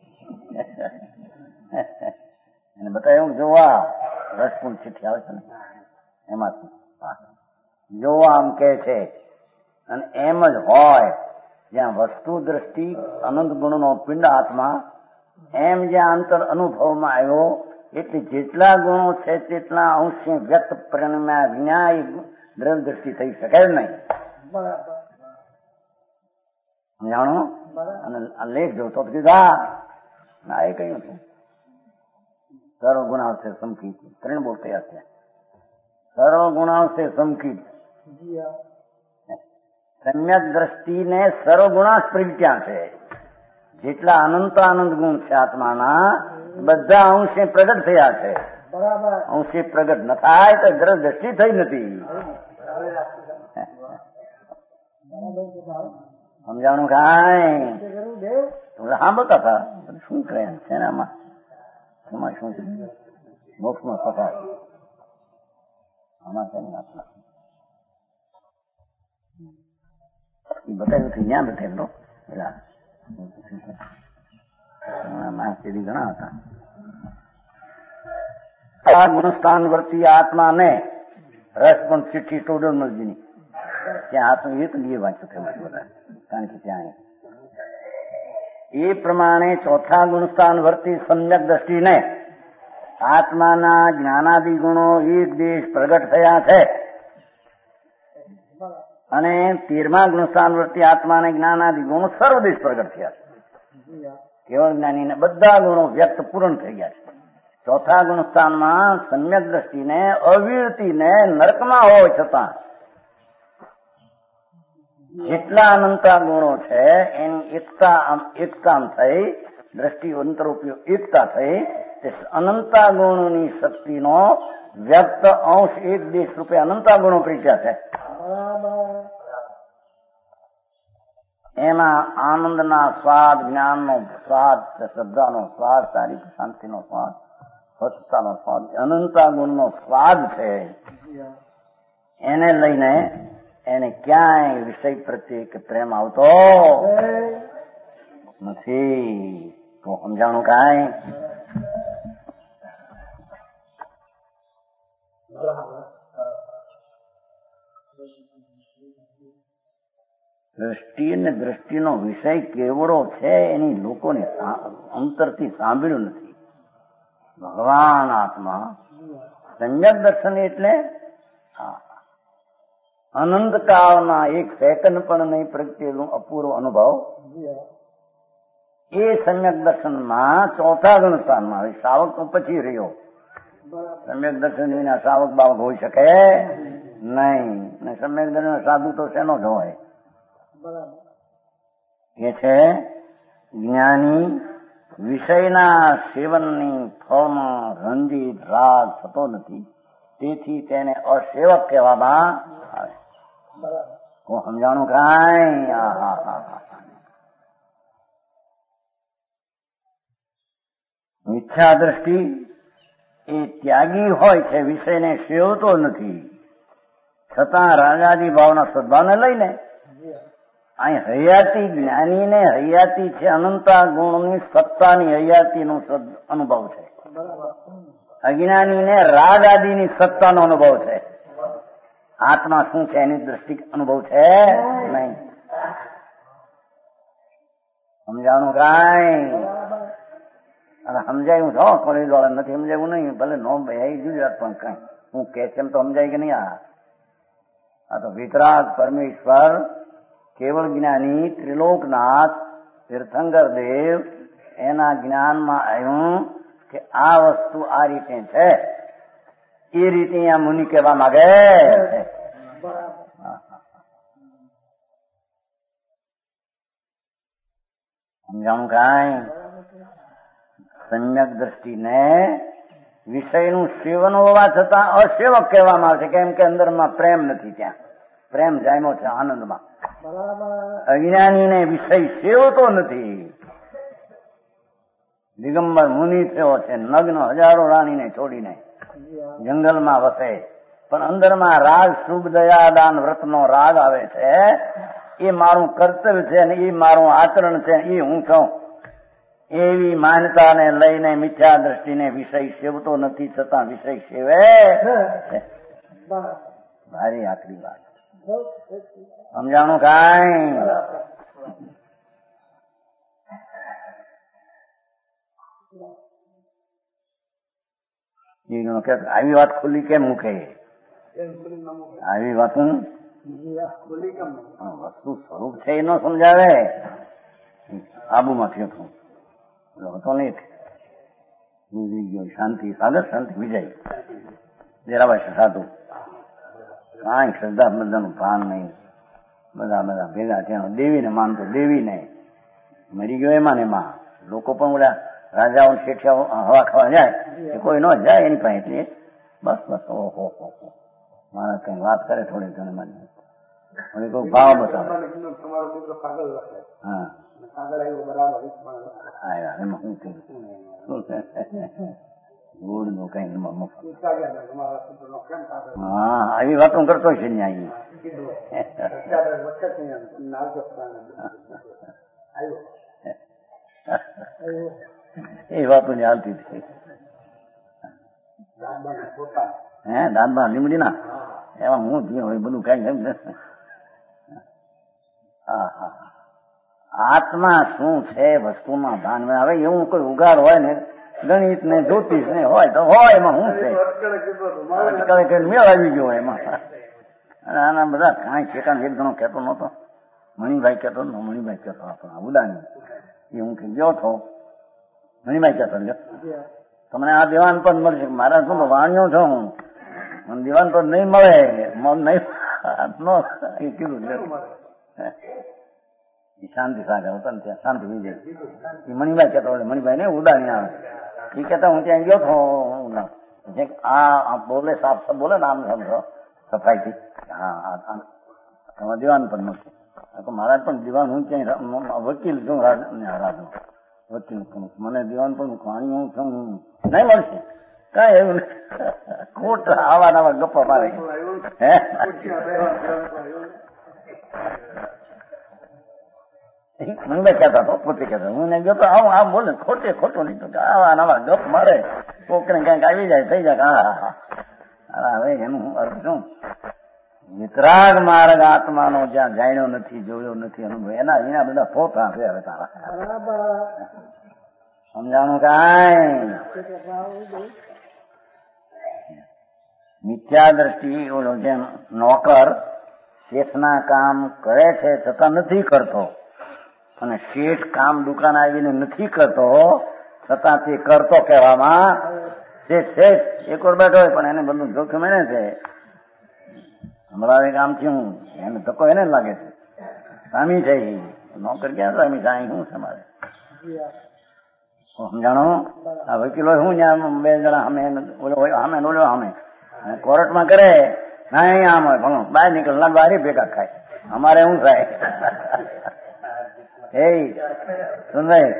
[SPEAKER 1] એને બતાવ્યું. જોવા રસપૂર્ણ ચિઠ્ઠી આવે છે ને એમાંથી જોવા આમ કે છે. અને એમ જ હોય જ્યાં વસ્તુ દ્રષ્ટિ અનંત ગુણનો પિંડ આત્મા, એમ જ્યાં અંતર અનુભવમાં આવ્યો એટલે જેટલા ગુણો છે તેટલા અંશે વ્યક્ત પરિણમ્યા વિના એ દ્રવ્ય દ્રષ્ટિ થઈ શકે જ નહીં. જાણો? અને આ લેખ જોતો કીધા ના એ કહ્યું છે સર્વ ગુણાંશે સમકિત. ત્રણ બોલ કયા છે? સર્વ ગુણાંશે સમકિત. સમ્યક દ્રષ્ટિને સર્વ ગુણાંશ પ્રગટ્યા છે. જેટલા અનંત આનંદ ગુણ છે આત્માના બધા અંશે પ્રગટ થયા છે. અંશે પ્રગટ ન થાય તો દ્રવ્ય દ્રષ્ટિ થઈ નથી. સમજાણું કાંઈ? સાંભળતા હતા શું કહે છે ને આમાં એમાં શું મોક્ષનો સફળ આમાં છે ને આપણા એ બતાવ્યું હતું ત્યાં બેઠેલો પેલા માહિતી ઘણા હતા. આ ગુણસ્થાન વર્તી આત્માને રસ પણ ચિઠ્ઠી ટોડરમલજીની ત્યાં આત્મ એક લીએ વાંચ્યું થયું બધા, કારણ કે ત્યાં એ પ્રમાણે ચોથા ગુણસ્થાન વર્તી સમ્યક દ્રષ્ટિને આત્માના જ્ઞાનાદિ ગુણો એક દેશ પ્રગટ થયા છે. અને તેરમા ગુણસ્થાન વર્તી આત્માને જ્ઞાનાદિ ગુણો સર્વદેશ પ્રગટ થયા છે. કેવળ જ્ઞાનીને બધા ગુણો વ્યક્ત પૂર્ણ થઈ ગયા છે. ચોથા ગુણસ્થાનમાં સમ્યક દ્રષ્ટિને અવિરતીને નરકમાં હોય છતાં જેટલા અનંતા ગુણો છે એની એકતા એકતા થઈ દ્રષ્ટિ અંતરૂપી એકતા થઈ તે અનંતા ગુણોની શક્તિનો વ્યક્ત અંશ એક દેશ રૂપે અનંતા ગુણો પ્રત્યા છે. એમાં આનંદના સ્વાદ, જ્ઞાનનો સ્વાદ, શ્રદ્ધાનો સ્વાદ, શારીરિક શાંતિનો સ્વાદ, સ્વચ્છતાનો સ્વાદ, અનંતા ગુણનો સ્વાદ છે. એને લઈને એને ક્યાંય વિષય પ્રત્યે કે પ્રેમ આવતો નથી. તો સમજાણું કાંઈ? દ્રષ્ટિ અને દ્રષ્ટિનો વિષય કેવડો છે એની લોકોને અંતરથી સાંભળ્યું નથી. ભગવાન આત્મા સમ્યક દર્શન એટલે અનંત કાળના એક સેકન્ડ પણ નહીં પ્રગટેલું અપૂર્વ અનુભવ. એ સમ્યક દર્શનમાં ચોથા ગણ સ્થાનમાં આવે. શ્રાવક તો પછી રહ્યો. સમ્યક દર્શન વિના શ્રાવક બાવક હોઈ શકે નહીં. સમ્યક દર્શન સાધુ તો શેનો જ હોય? એ છે જ્ઞાની વિષયના સેવનની ફળમાં રંજીત રાગ થતો નથી, તેથી તેને અસેવક કહેવામાં આવે. હું સમજાણું કાંઈ? મિથ્યા દ્રષ્ટિ એ ત્યાગી હોય છે, વિષયને સેવતો નથી, છતાં રાગાદી ભાવના સદભાવને લઈને અહીં હયાતી જ્ઞાનીને હયાતી છે અનંતા ગુણની સત્તાની હયાતીનો અનુભવ છે. અજ્ઞાનીને રાગ આદિની સત્તાનો અનુભવ છે. આત્મા શું છે એની દ્રષ્ટિ અનુભવ છે નહીં. સમજાણું કાંઈ? અને સમજાયું છો કોલેજ વાળા નથી સમજાયું નહીં. ભલે નો ભાઈ ગુજરાત પણ કઈ હું કે છે એમ તો સમજાય કે નહીં? આ તો વિતરાગ પરમેશ્વર કેવળ જ્ઞાની ત્રિલોકનાથ તીર્થંકર દેવ એના જ્ઞાનમાં આવ્યું કે આ વસ્તુ આ રીતે છે. એ રીતે અહીંયા મુનિ કહેવા માંગે છે. સમજાણું કાંઈ? સમ્યક દ્રષ્ટિને વિષયનું સેવન હોવા છતાં અસેવક કહેવામાં આવે છે. કેમ કે અંદરમાં પ્રેમ નથી. ત્યાં પ્રેમ જામ્યો છે આનંદમાં. અજ્ઞાનીને વિષય સેવતો નથી. દિગંબર મુનિ થયો છે, નગ્ન હજારો રાણીને છોડીને જંગલમાં વસે, પણ અંદરમાં રાગ શુભ દયા દાન વ્રતનો રાગ આવે છે. એ મારું કર્તવ્ય છે ને એ મારું આચરણ છે, એ હું છું એવી માન્યતાને લઈને મિથ્યા દ્રષ્ટિને વિષય સેવતો નથી, છતાં વિષય સેવે છે. ભારી આકરી વાત. સમજાણું કાંઈ? આવી વાત ખુલ્લી કેમ મૂકે? આવી વાત વસ્તુ સ્વરૂપ છે એ ન સમજાવે. આબુમાં થયો હતું હતો નહીં, ગયો શાંતિ સાગર શાંતિ વિજય જરાભાઈ સાધુ કાંઈ શ્રદ્ધા બધાનું ભાન નહીં. બધા બધા ભેગા ત્યાં દેવીને માનતો, દેવીને મરી ગયો એમાં ને એમાં. લોકો પણ ઓલા રાજાઓ શેઠિયાઓ હવા ખાવા જાય એ કોઈ ન જાય એની પાસે. એટલે બસ બસ ઓહો હો મારા કઈ વાત કરે થોડી ઘણી મને કોઈ ભાવ બતાવે. હા એમાં શું થયું? ગુડ નું કઈ હા આવી વાતો કરતો છે ને અહીં. એ વાતો ને હાલતી હતી. હે દાદા લીમડી ના એમાં હું થયું હોય બધું કઈ. હા હા આત્મા શું છે વસ્તુમાં ભાન. હવે એવું કોઈ ઉગાડ હોય ને ગણિત ને જ્યોતિષ ને હોય તો હોય એમાં શું છે મેળ આવી ગયો એમાં. અને આના બધા કાંઈ ઠેકાણ એક જણો કહેતો નહોતો, મણિભાઈ કહેતો ન મણિભાઈ કહેતો આપણા ઉદાની એ હું ગયો છો મણિભાઈ કહેતો તમને આ દેવાન પદ મળશે. મારા શું વાણ્યો છો હું મને દેવાન પદ નહીં મળે નહીં કીધું. શાંતિ સાગર હતા ને ત્યાં શાંતિ વિજય એ મણિભાઈ કહેતો મણિભાઈ ને ઉદાની આવે એ કહેતા હું ત્યાં ગયો છો આ બોલે સાફ સાફ બોલે ને આમ સમજો સફાઈથી. હા તમારે દીવાન પણ મળશે. મહારાજ પણ દીવાન હું ક્યાંય વકીલ છું રાજુ વકીલ છું મને દીવાન પણ વાણી હું છું નહીં મળશે કઈ એવું ખોટ આવા નવા ગપ્પા મારે. મને કહેતા હતો, પોતે કહેતા, હું ગયો તો આવું આમ બોલે ખોટે ખોટું નહીં તો આવા નવા ગપ મારે કોકને કઈક આવી જાય થઈ જાય. હા હા હવે એનું હું અર્થ શું? વિતરાગ માર્ગ આત્માનો જ્યાં જાણ્યો નથી, જોયો નથી, અનુભવ એના એના બધા ફોટા છે. હવે તારા સમજાણું કાંઈ? મિથ્યા દ્રષ્ટિ ઓલો જેમ નોકર શેઠના કામ કરે છે છતાં નથી કરતો, અને શેઠ કામ દુકાન આવીને નથી કરતો છતાં તે કરતો કહેવામાં શેઠ શેઠ એક વાર બેઠો હોય પણ એને બધું જોખમ એને છે. હમણાં કામ થયું એને ધક્કો એને લાગે છે, સ્વામી છે નોકર ક્યાં સ્વામી સાંઈ શું છે મારે સમજાણો? આ વકીલો શું ત્યાં બે જણા અમે ઓલો અમે ઓલો અમે કોર્ટમાં કરે ના અહીંયા આમ હોય ભણો બહાર નીકળના બારી ભેગા ખાય. અમારે શું થાય? એ સુનભાઈ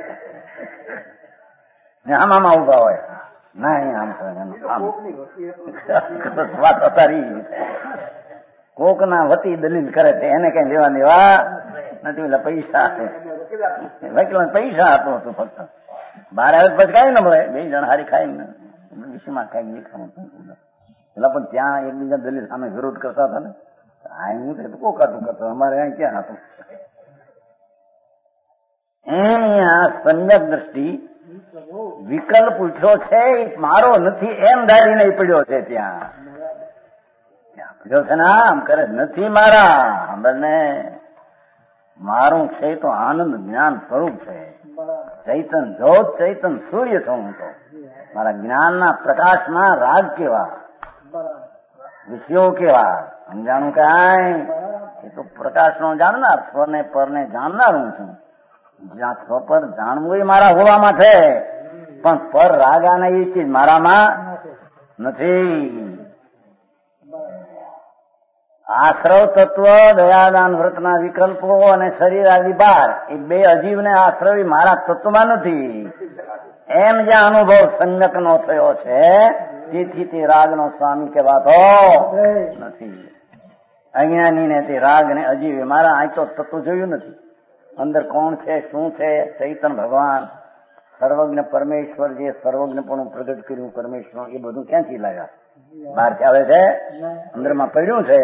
[SPEAKER 1] આમ આમાં ઉભા હોય ના અહીંયા આમ વાત અતારી કોક ના વતી દલીલ કરે છે એને કઈ લેવા દેવા નથી. એટલે પૈસા છે વકીલ પૈસા આપો હતું ફક્ત બહાર આવે પછી કઈ ન મળે. બે જણ હારી ખાઈ ને વિષયમાં ખાઈ દેખાવું એટલે પણ ત્યાં એકબીજા દલીલ સામે વિરોધ કરતા હતા ને આ હું તો કોકાતું કરતો અમારે અહીં ક્યાં હતું. એની આ સંજક દ્રષ્ટિ વિકલ્પ પૂછ્યો છે મારો નથી એમ દાડીને પડ્યો છે. ત્યાં પડ્યો છે ને આમ કરે નથી મારા બંને મારું છે તો આનંદ જ્ઞાન સ્વરૂપ છે. ચૈતન જ્યોત ચૈતન સૂર્ય છું હું તો. મારા જ્ઞાનના પ્રકાશમાં રાગ કેવા વિષયો કેવા સમજાણું કાંઈ? એ તો પ્રકાશ નો જાણનાર સ્વને પરને જાણનાર હું છું. જ્યાં સ્વ પર જાણવું એ મારા હોવામાં છે પણ પર રાગાના એ ચીજ મારામાં નથી. આશ્રવ તત્વ દયાદાન વ્રતના વિકલ્પો અને શરીર આદિ બાર એ બે અજીવને આશ્રવી મારા તત્વમાં નથી. એમ જ્યાં અનુભવ સંજક નો થયો છે તેથી તે રાગનો સ્વામી કહેવાતો નથી. અજ્ઞાની ને તે રાગ ને અજીવે મારા આ તો તત્વ જોયું નથી. અંદર કોણ છે શું છે? ચૈતન ભગવાન સર્વજ્ઞ પરમેશ્વર જે સર્વજ્ઞ પણ પ્રગટ કર્યું પરમેશ્વર એ બધું ક્યાંથી લાગ્યા? બહારથી આવે છે? અંદરમાં પડ્યું છે.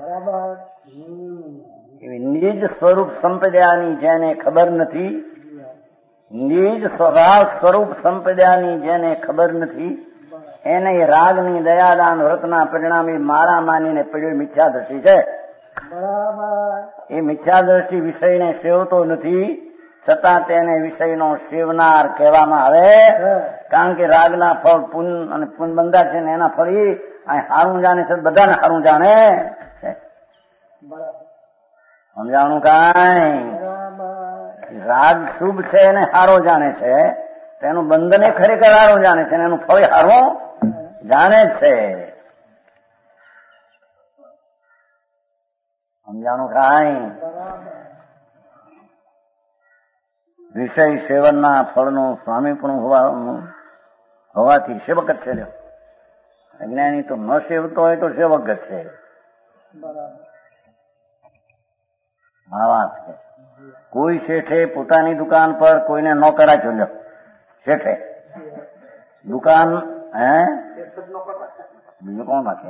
[SPEAKER 1] એવી નિજ સ્વરૂપ સંપદાની જેને ખબર નથી, નિજ સ્વભાવ સ્વરૂપ સંપદાની જેને ખબર નથી એને રાગની દયાદાન વ્રતના પરિણામે મારા માનીને પડ્યું મિથ્યા દ્રષ્ટિ છે. એ મિથ્યા દ્રષ્ટિ વિષયને સેવતો નથી છતાં તેને વિષયનો સેવનાર કહેવામાં આવે. કારણ કે રાગના ફળ પુન અને પુન બંધા છે ને એના ફળ એ હારું જાણે છે, બધાને હારું જાણે છે. સમજાણું કાંઈ? રાગ શુભ છે એને હારો જાણે છે તેનું બંધન એ ખરેખર હારું જાણે છે એનું ફળ હારું જાણે છે. સમજાણું કાંઈ? વિષય સેવનના ફળનું સ્વામી પણ હોવાથી સેવક જ છે. અજ્ઞાની તો ન સેવતો હોય તો સેવક જ છે. આ વાત છે. કોઈ શેઠે પોતાની દુકાન પર કોઈને નોકર રાખ્યો લ્યો. શેઠે દુકાન હે બીજું કોણ રાખે?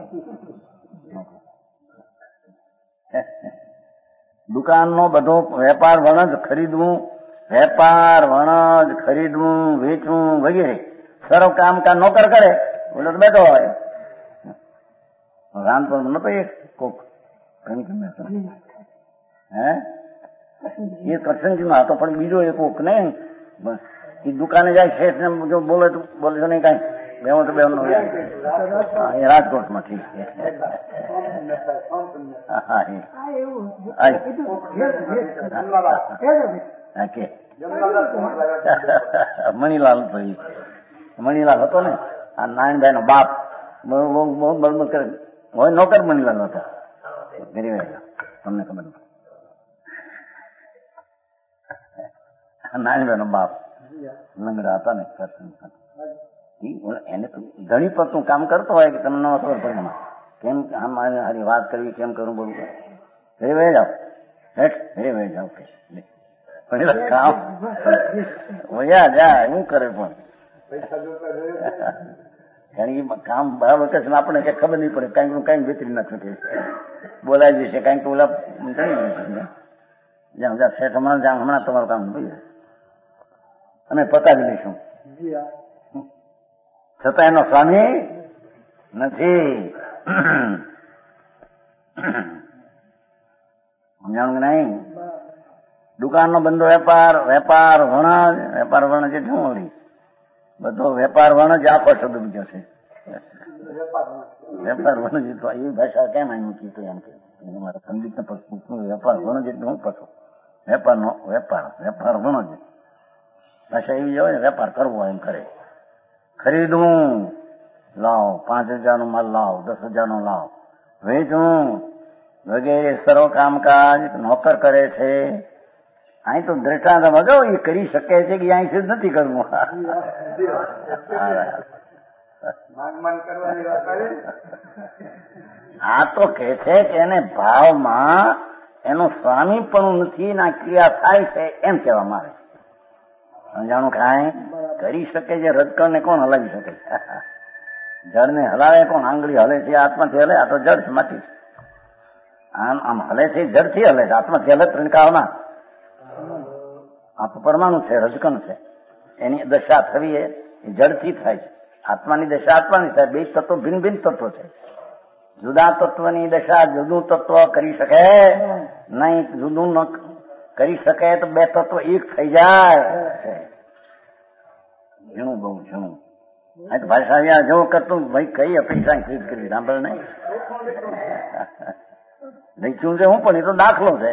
[SPEAKER 1] દુકાનનો બધો વેપાર વણજ ખરીદવું વેપાર વણજ ખરીદવું વેચવું વગેરે સર્વ કામકાજ નોકર કરે. બોલો તો બેઠો હોય રામપુર નતો એક કોક હે એ કરશનજીમાં હતો પણ બીજો એક કોક ને એ દુકાને જાય શેઠ ને જો બોલે તો બોલે તો નહીં કઈ બેવું તો બેવું નો એ રાજકોટમાં ઠીક છે. મણીલાલ ભાઈ મણીલાલ હતો ને આ નારાયણભાઈ નો બાપ બહુ બળબડ કરે હોય નોકર મણીલાલ હતો. ગરીબ તમને ખબર નારાયણભાઈ નો બાપ લંગડા હતા ને એને તો ઘણી પડતું કામ કરતો હોય કે તમને ન ખબર પડે કેમ આમ હારી વાત કરવી કેમ કરું બોલું ઘરે વહી જાઓ હેઠ ઘરે વહી જાઓ કામ વયા જાય શું કરે પણ કારણ કે કામ બરાબર કરશે આપણને કઈ ખબર નહીં પડે, કઈક નું કઈક વેતરી ના છૂટે, બોલાવી જશે કઈક ઓલા ગણી જ્યાં જ્યાં શેઠ હમણાં જ્યાં હમણાં તમારું કામ જોઈએ અમે પતાવી લઈશું, છતાં એનો સ્વામી નથી. સમજાણું કે નહીં? દુકાનનો બંધો વેપાર, વેપાર વણજ, વેપાર વણજ એટલે શું વળી બધો વેપાર વણજ આખો શબ્દ બીજો છે. વેપાર વણજ તો એ ભાષા કેમ આવ્યું કીધું એમ કે મારે સંગીત ને પૂછવું, વેપાર વણજ એટલે હું પછું વેપાર નો વેપાર વેપાર વણજ ભાષા એવી હોય ને, વેપાર કરવો એમ કરે. ખરીદવું, લાવ, પાંચ હજાર નો માલ લાવ, દસ હજાર નો લાવ, વેચવું વગેરે સર્વ કામકાજ નોકર કરે છે. અહીં તો દ્રષ્ટાંત વગર એ કરી શકે છે કે અહીંથી જ નથી કરવું. આ તો કે છે કે એને ભાવમાં એનું સ્વામી પણ નથી ના ક્રિયા થાય છે એમ કહેવામાં આવે છે. સમજાણું? કાંઈ કરી શકે છે રજકણ ને કોણ હલાવી શકે છે? જળ ને હલાવે કોણ? આંગળી હલે છે આત્માથી હલે? આ તો જળ છે, માટી છે. આમ આમ હલે છે જળથી હલે છે, આત્માથી હલે ત્રણકાળમાં. આ તો પરમાણુ છે, રજકણ છે, એની દશા થવી એ જળથી થાય છે. આત્માની દશા આત્માની થાય. બે તત્વો ભિન્ન ભિન્ન તત્વો છે. જુદા તત્વની દશા જુદું તત્વ કરી શકે નહીં. જુદું ન કરી શકે તો બે તત્વ એક થઈ જાય. ઝીણું બહુ ઝીણું ભાષા જેવું કરતું ભાઈ કઈ અપેક્ષા ખરીદ કરી સાંભળ નહીં લખ્યું છે હું પણ એ તો દાખલો છે.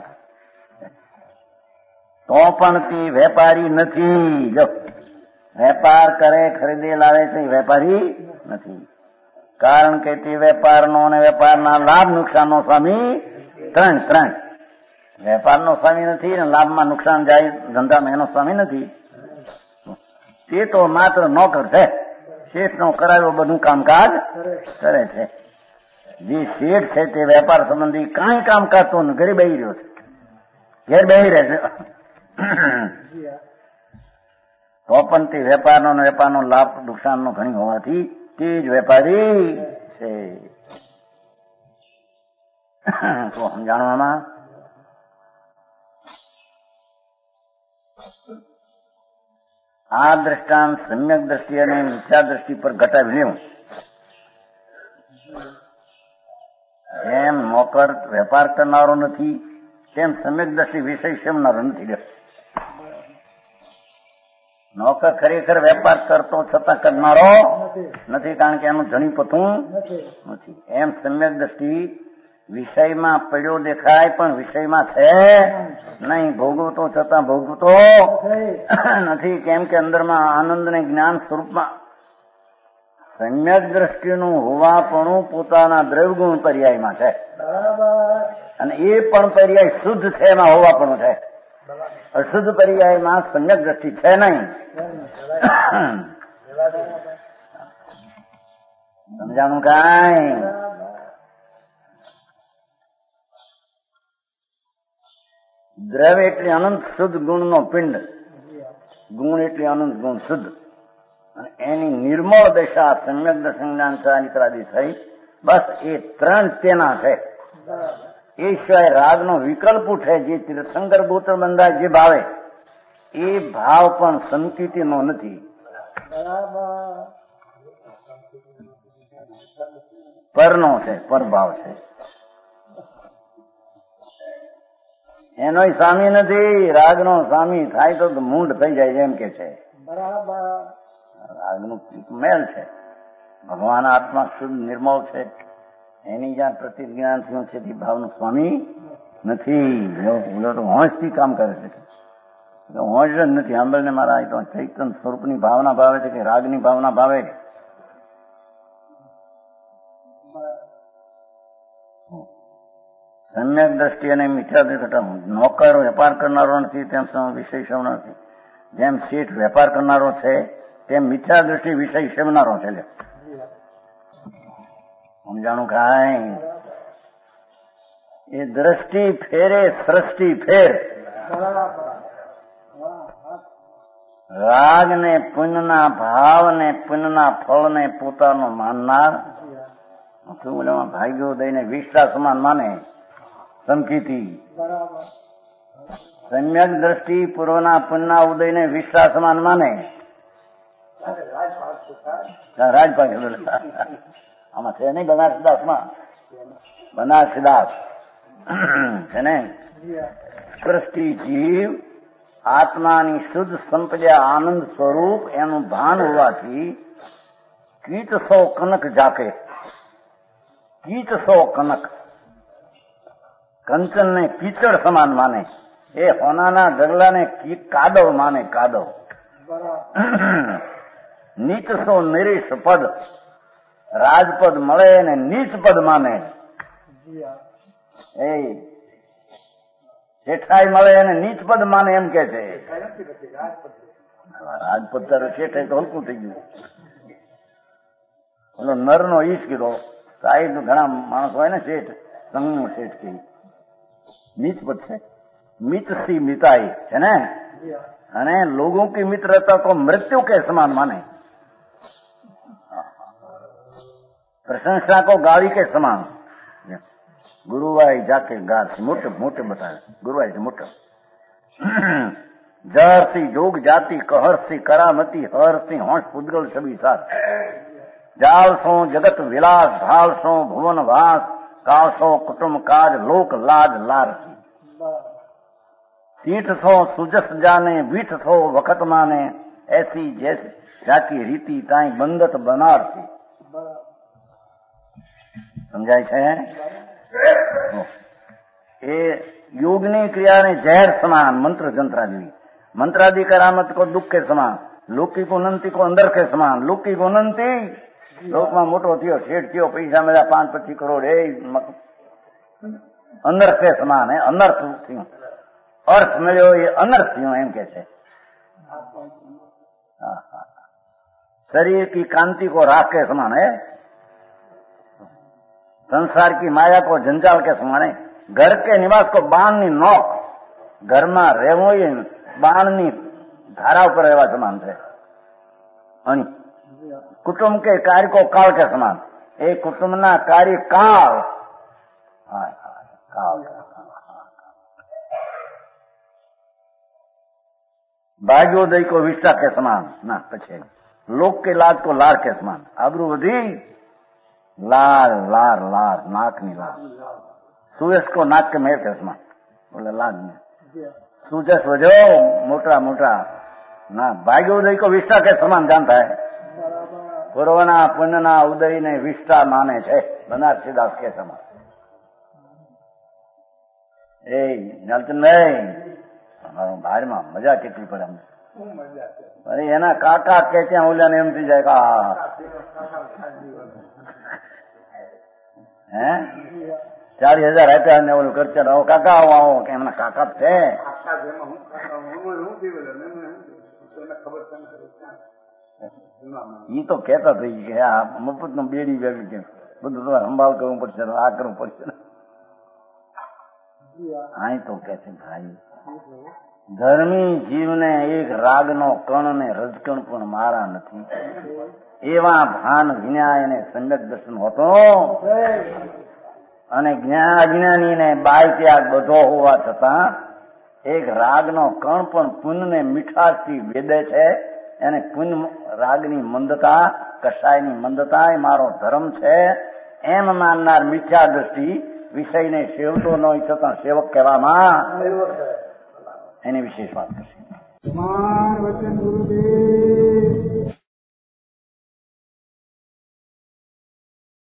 [SPEAKER 1] તો પણ તે વેપારી નથી. જો વેપાર કરે ખરીદે લાવે છે એ વેપારી નથી. કારણ કે તે વેપારનો અને વેપારના લાભ નુકસાનનો સ્વામી ત્રણ ત્રણ વેપારનો સ્વામી નથી અને લાભમાં નુકસાન જાય ધંધામાં એનો સ્વામી નથી. તે તો માત્ર નોકર છે. શેઠ નો કરાવ્યો બધું કામકાજ કરે છે. જે શેઠ છે તે વેપાર સંબંધી કાંઈ કામ કરતો ને ઘરે બેહી રહ્યો છે, ઘેર બેહી રહે છે. તો પણ તે વેપારનો અને વેપારનો લાભ નુકસાનનો ઘણી હોવાથી તે જ વેપારી છે. તો સમજાણવામાં આ દ્રષ્ટાંત સમ્યક દ્રષ્ટિ અને મિથ્યા દ્રષ્ટિ પર ઘટાવી લેવું. જેમ નોકર વેપાર કરનારો નથી તેમ સમ્યક દ્રષ્ટિ વિષય સેવનારો નથી. નોકર ખરેખર વેપાર કરતો છતાં કરનારો નથી, કારણ કે એનું ધણી પથું નથી. એમ સમ્યક દ્રષ્ટિ વિષયમાં પડ્યો દેખાય પણ વિષયમાં છે નહીં. ભોગવતો છતાં ભોગવતો નથી, કેમ કે અંદરમાં આનંદ ને જ્ઞાન સ્વરૂપમાં સમ્યક દ્રષ્ટિનું હોવાપણું પોતાના દ્રવ્યગુણ પર્યાયમાં છે અને એ પણ પર્યાય શુદ્ધ છે, એમાં હોવાપણું છે. અશુદ્ધ પર્યાયમાં સમ્યક દ્રષ્ટિ છે નહીં. સમજાણું? કાંઈ દ્રવ્ય એટલે અનંત શુદ્ધ ગુણનો પિંડ, ગુણ એટલે અનંત ગુણ શુદ્ધ, અને એની નિર્મળ દશા સમ્યક દર્શન નિકરાદી થઈ. બસ એ ત્રણ તેના છે. એ સિવાય રાગનો વિકલ્પ ઉઠે, જે તીર્થંકર ગોત્ર બંધાય જે ભાવે એ ભાવ પણ સંકિતિનો નથી, પરનો છે, પરભાવ છે. એનો સ્વામી નથી. રાગનો સ્વામી થાય તો મૂંડ થઈ જાય એમ કે છે. રાગનું મેલ છે. ભગવાન આત્મા શુદ્ધ નિર્મળ છે. એની જ્યાં પ્રતિજ્ઞાન થયું છે તે ભાવનું સ્વામી નથી. તો હોંશથી કામ કરે છે. હોંશ જ નથી. આંબળને મારા તો ચૈતન સ્વરૂપની ભાવના ભાવે છે કે રાગની ભાવના ભાવે? સમ્યક દ્રષ્ટિ અને મિથ્યા દ્રષ્ટિ. નોકર વેપાર કરનારો નથી તેમ વિષય સેવનારો નથી. જેમ શેઠ વેપાર કરનારો છે તેમ મિથ્યા દ્રષ્ટિ વિષય સેવનારો છે. સમજાણું? કાંઈ એ દ્રષ્ટિ ફેરે સૃષ્ટિ ફેર. રાગ ને પુણ્યના ભાવ ને પુણ્યના ફળને પોતાનો માનનાર ભાગ્યોદયને વિશ્વા સમાન માને સમકીથી સમ્યક દ્રષ્ટિ પૂર્વના પુણ્યના ઉદયને વિશ્વા સમાન માને રાજભાગ આમાં છે નહીં બનારસદાસમાં બનારસદાસ છે ને દ્રષ્ટિ જીવ આત્માની શુદ્ધ સંપદા આનંદ સ્વરૂપ એનું ભાન હોવાથી કીટ સો કનક જાકે કીટ સો કનક કંચન ને કીચડ સમાન માને એ હોનાના ઢગલાને કાદવ માને કાદવ નીચ સો નિરીશ પદ રાજપદ મળે ને નીચ પદ માને એ શેઠાઈ મળે અને નીચ પદ માને એમ કે છે રાજપદ તારો શેઠાઈ તો હલકું થઈ ગયું પેલો નર નો ઈશ કીધો સાહેબ ઘણા માણસ હોય ને શેઠ સંઘ નો શેઠ કે નીચ પદ છે મિત સી મિતાઈ છે ને અને लोगों की मित्रता को मृत्यु के समान माने प्रशंसा को गाड़ी के समान गुरुवाई जाके गार से मोटे मोटे बताए गुरुवाई से मोटे जर सी जोग जाति कहर सी करामती हर सी होश पुद्गल छवि साथ जाल सो जगत विलास भाल सो भुवन वास काल सो कुटुंब काज लोक लाज लार सीठ सो सुजस जाने बीठ सो वखत माने ऐसी जैसी जाकी रीति ताई बंदत बनार थी समझाय है એ યોગની ક્રિયાને ઝેર સમાન મંત્ર જંત્રાદि મંત્રાદि करामत को दुख के समान लौकिक उन्नति को अंदर के समान लौकिक उन्नति લોકમાં મોટો થયો શેઠ થયો પૈસા મળ્યા પાંચ પચીસ કરોડ એ અંદર કે સમાન હે અનર્થ થયું अर्थ मिलो ये अनर्थ थी एम के शरीर की कांति को राख के समान है संसार की माया को जंजाल के समान है घर के निवास को बाण नी नोक घर में रेवो ये बाण नी धारा पर रहवा समान है कुटुंब के कार्य को काल के समान ए कुटुंब ना कार्य काल काल भाग्योदय को विष्टा के समान ना पछे लोक के लाज को लार के समान आबरू वधी लार लार लार नाक नी लार सुयस को नाक के मेल के समान बोले लाज में सुजस वजो मोटा मोटा ना भाग्योदय को विष्टा के समान जानता है पूर्वना पुण्यना उदय ने विष्टा माने छे बनारसीदास के समान ए नलचंद नहीं भार में मजा કેટલી પડે અરે એના કાકા કે ત્યાં ઓલા ને એમ થઈ જાય કા હે ચાલીસ હજાર આપ્યા ને ઓલું ખર્ચા આવો કાકા આવો આવો કે એમના કાકા છે ઈ તો કહેતા થઈ કે આ મફત નું બેડી વેગી કે બધું તમારે સંભાળ કરવું પડશે આ કરવું પડશે આ તો કે છે ભાઈ ધર્મી જીવને એક રાગનો કણ ને રજકણ પણ મારા નથી એવા ભાન વિનાય ને સંગત દર્શન હોતો અને જ્ઞાન અજ્ઞાની ને બાય ત્યાગ બધો હોવા છતાં એક રાગનો કણ પણ પુણ્યને મીઠાશથી વેદે છે એને પુણ્ય રાગની મંદતા કષાયની મંદતા એ મારો ધર્મ છે એમ માનનાર મિથ્યા દ્રષ્ટિ વિષયને સેવતો ન હોય છતાં સેવક કહેવામાં એની વિશેષ વાત કરશે.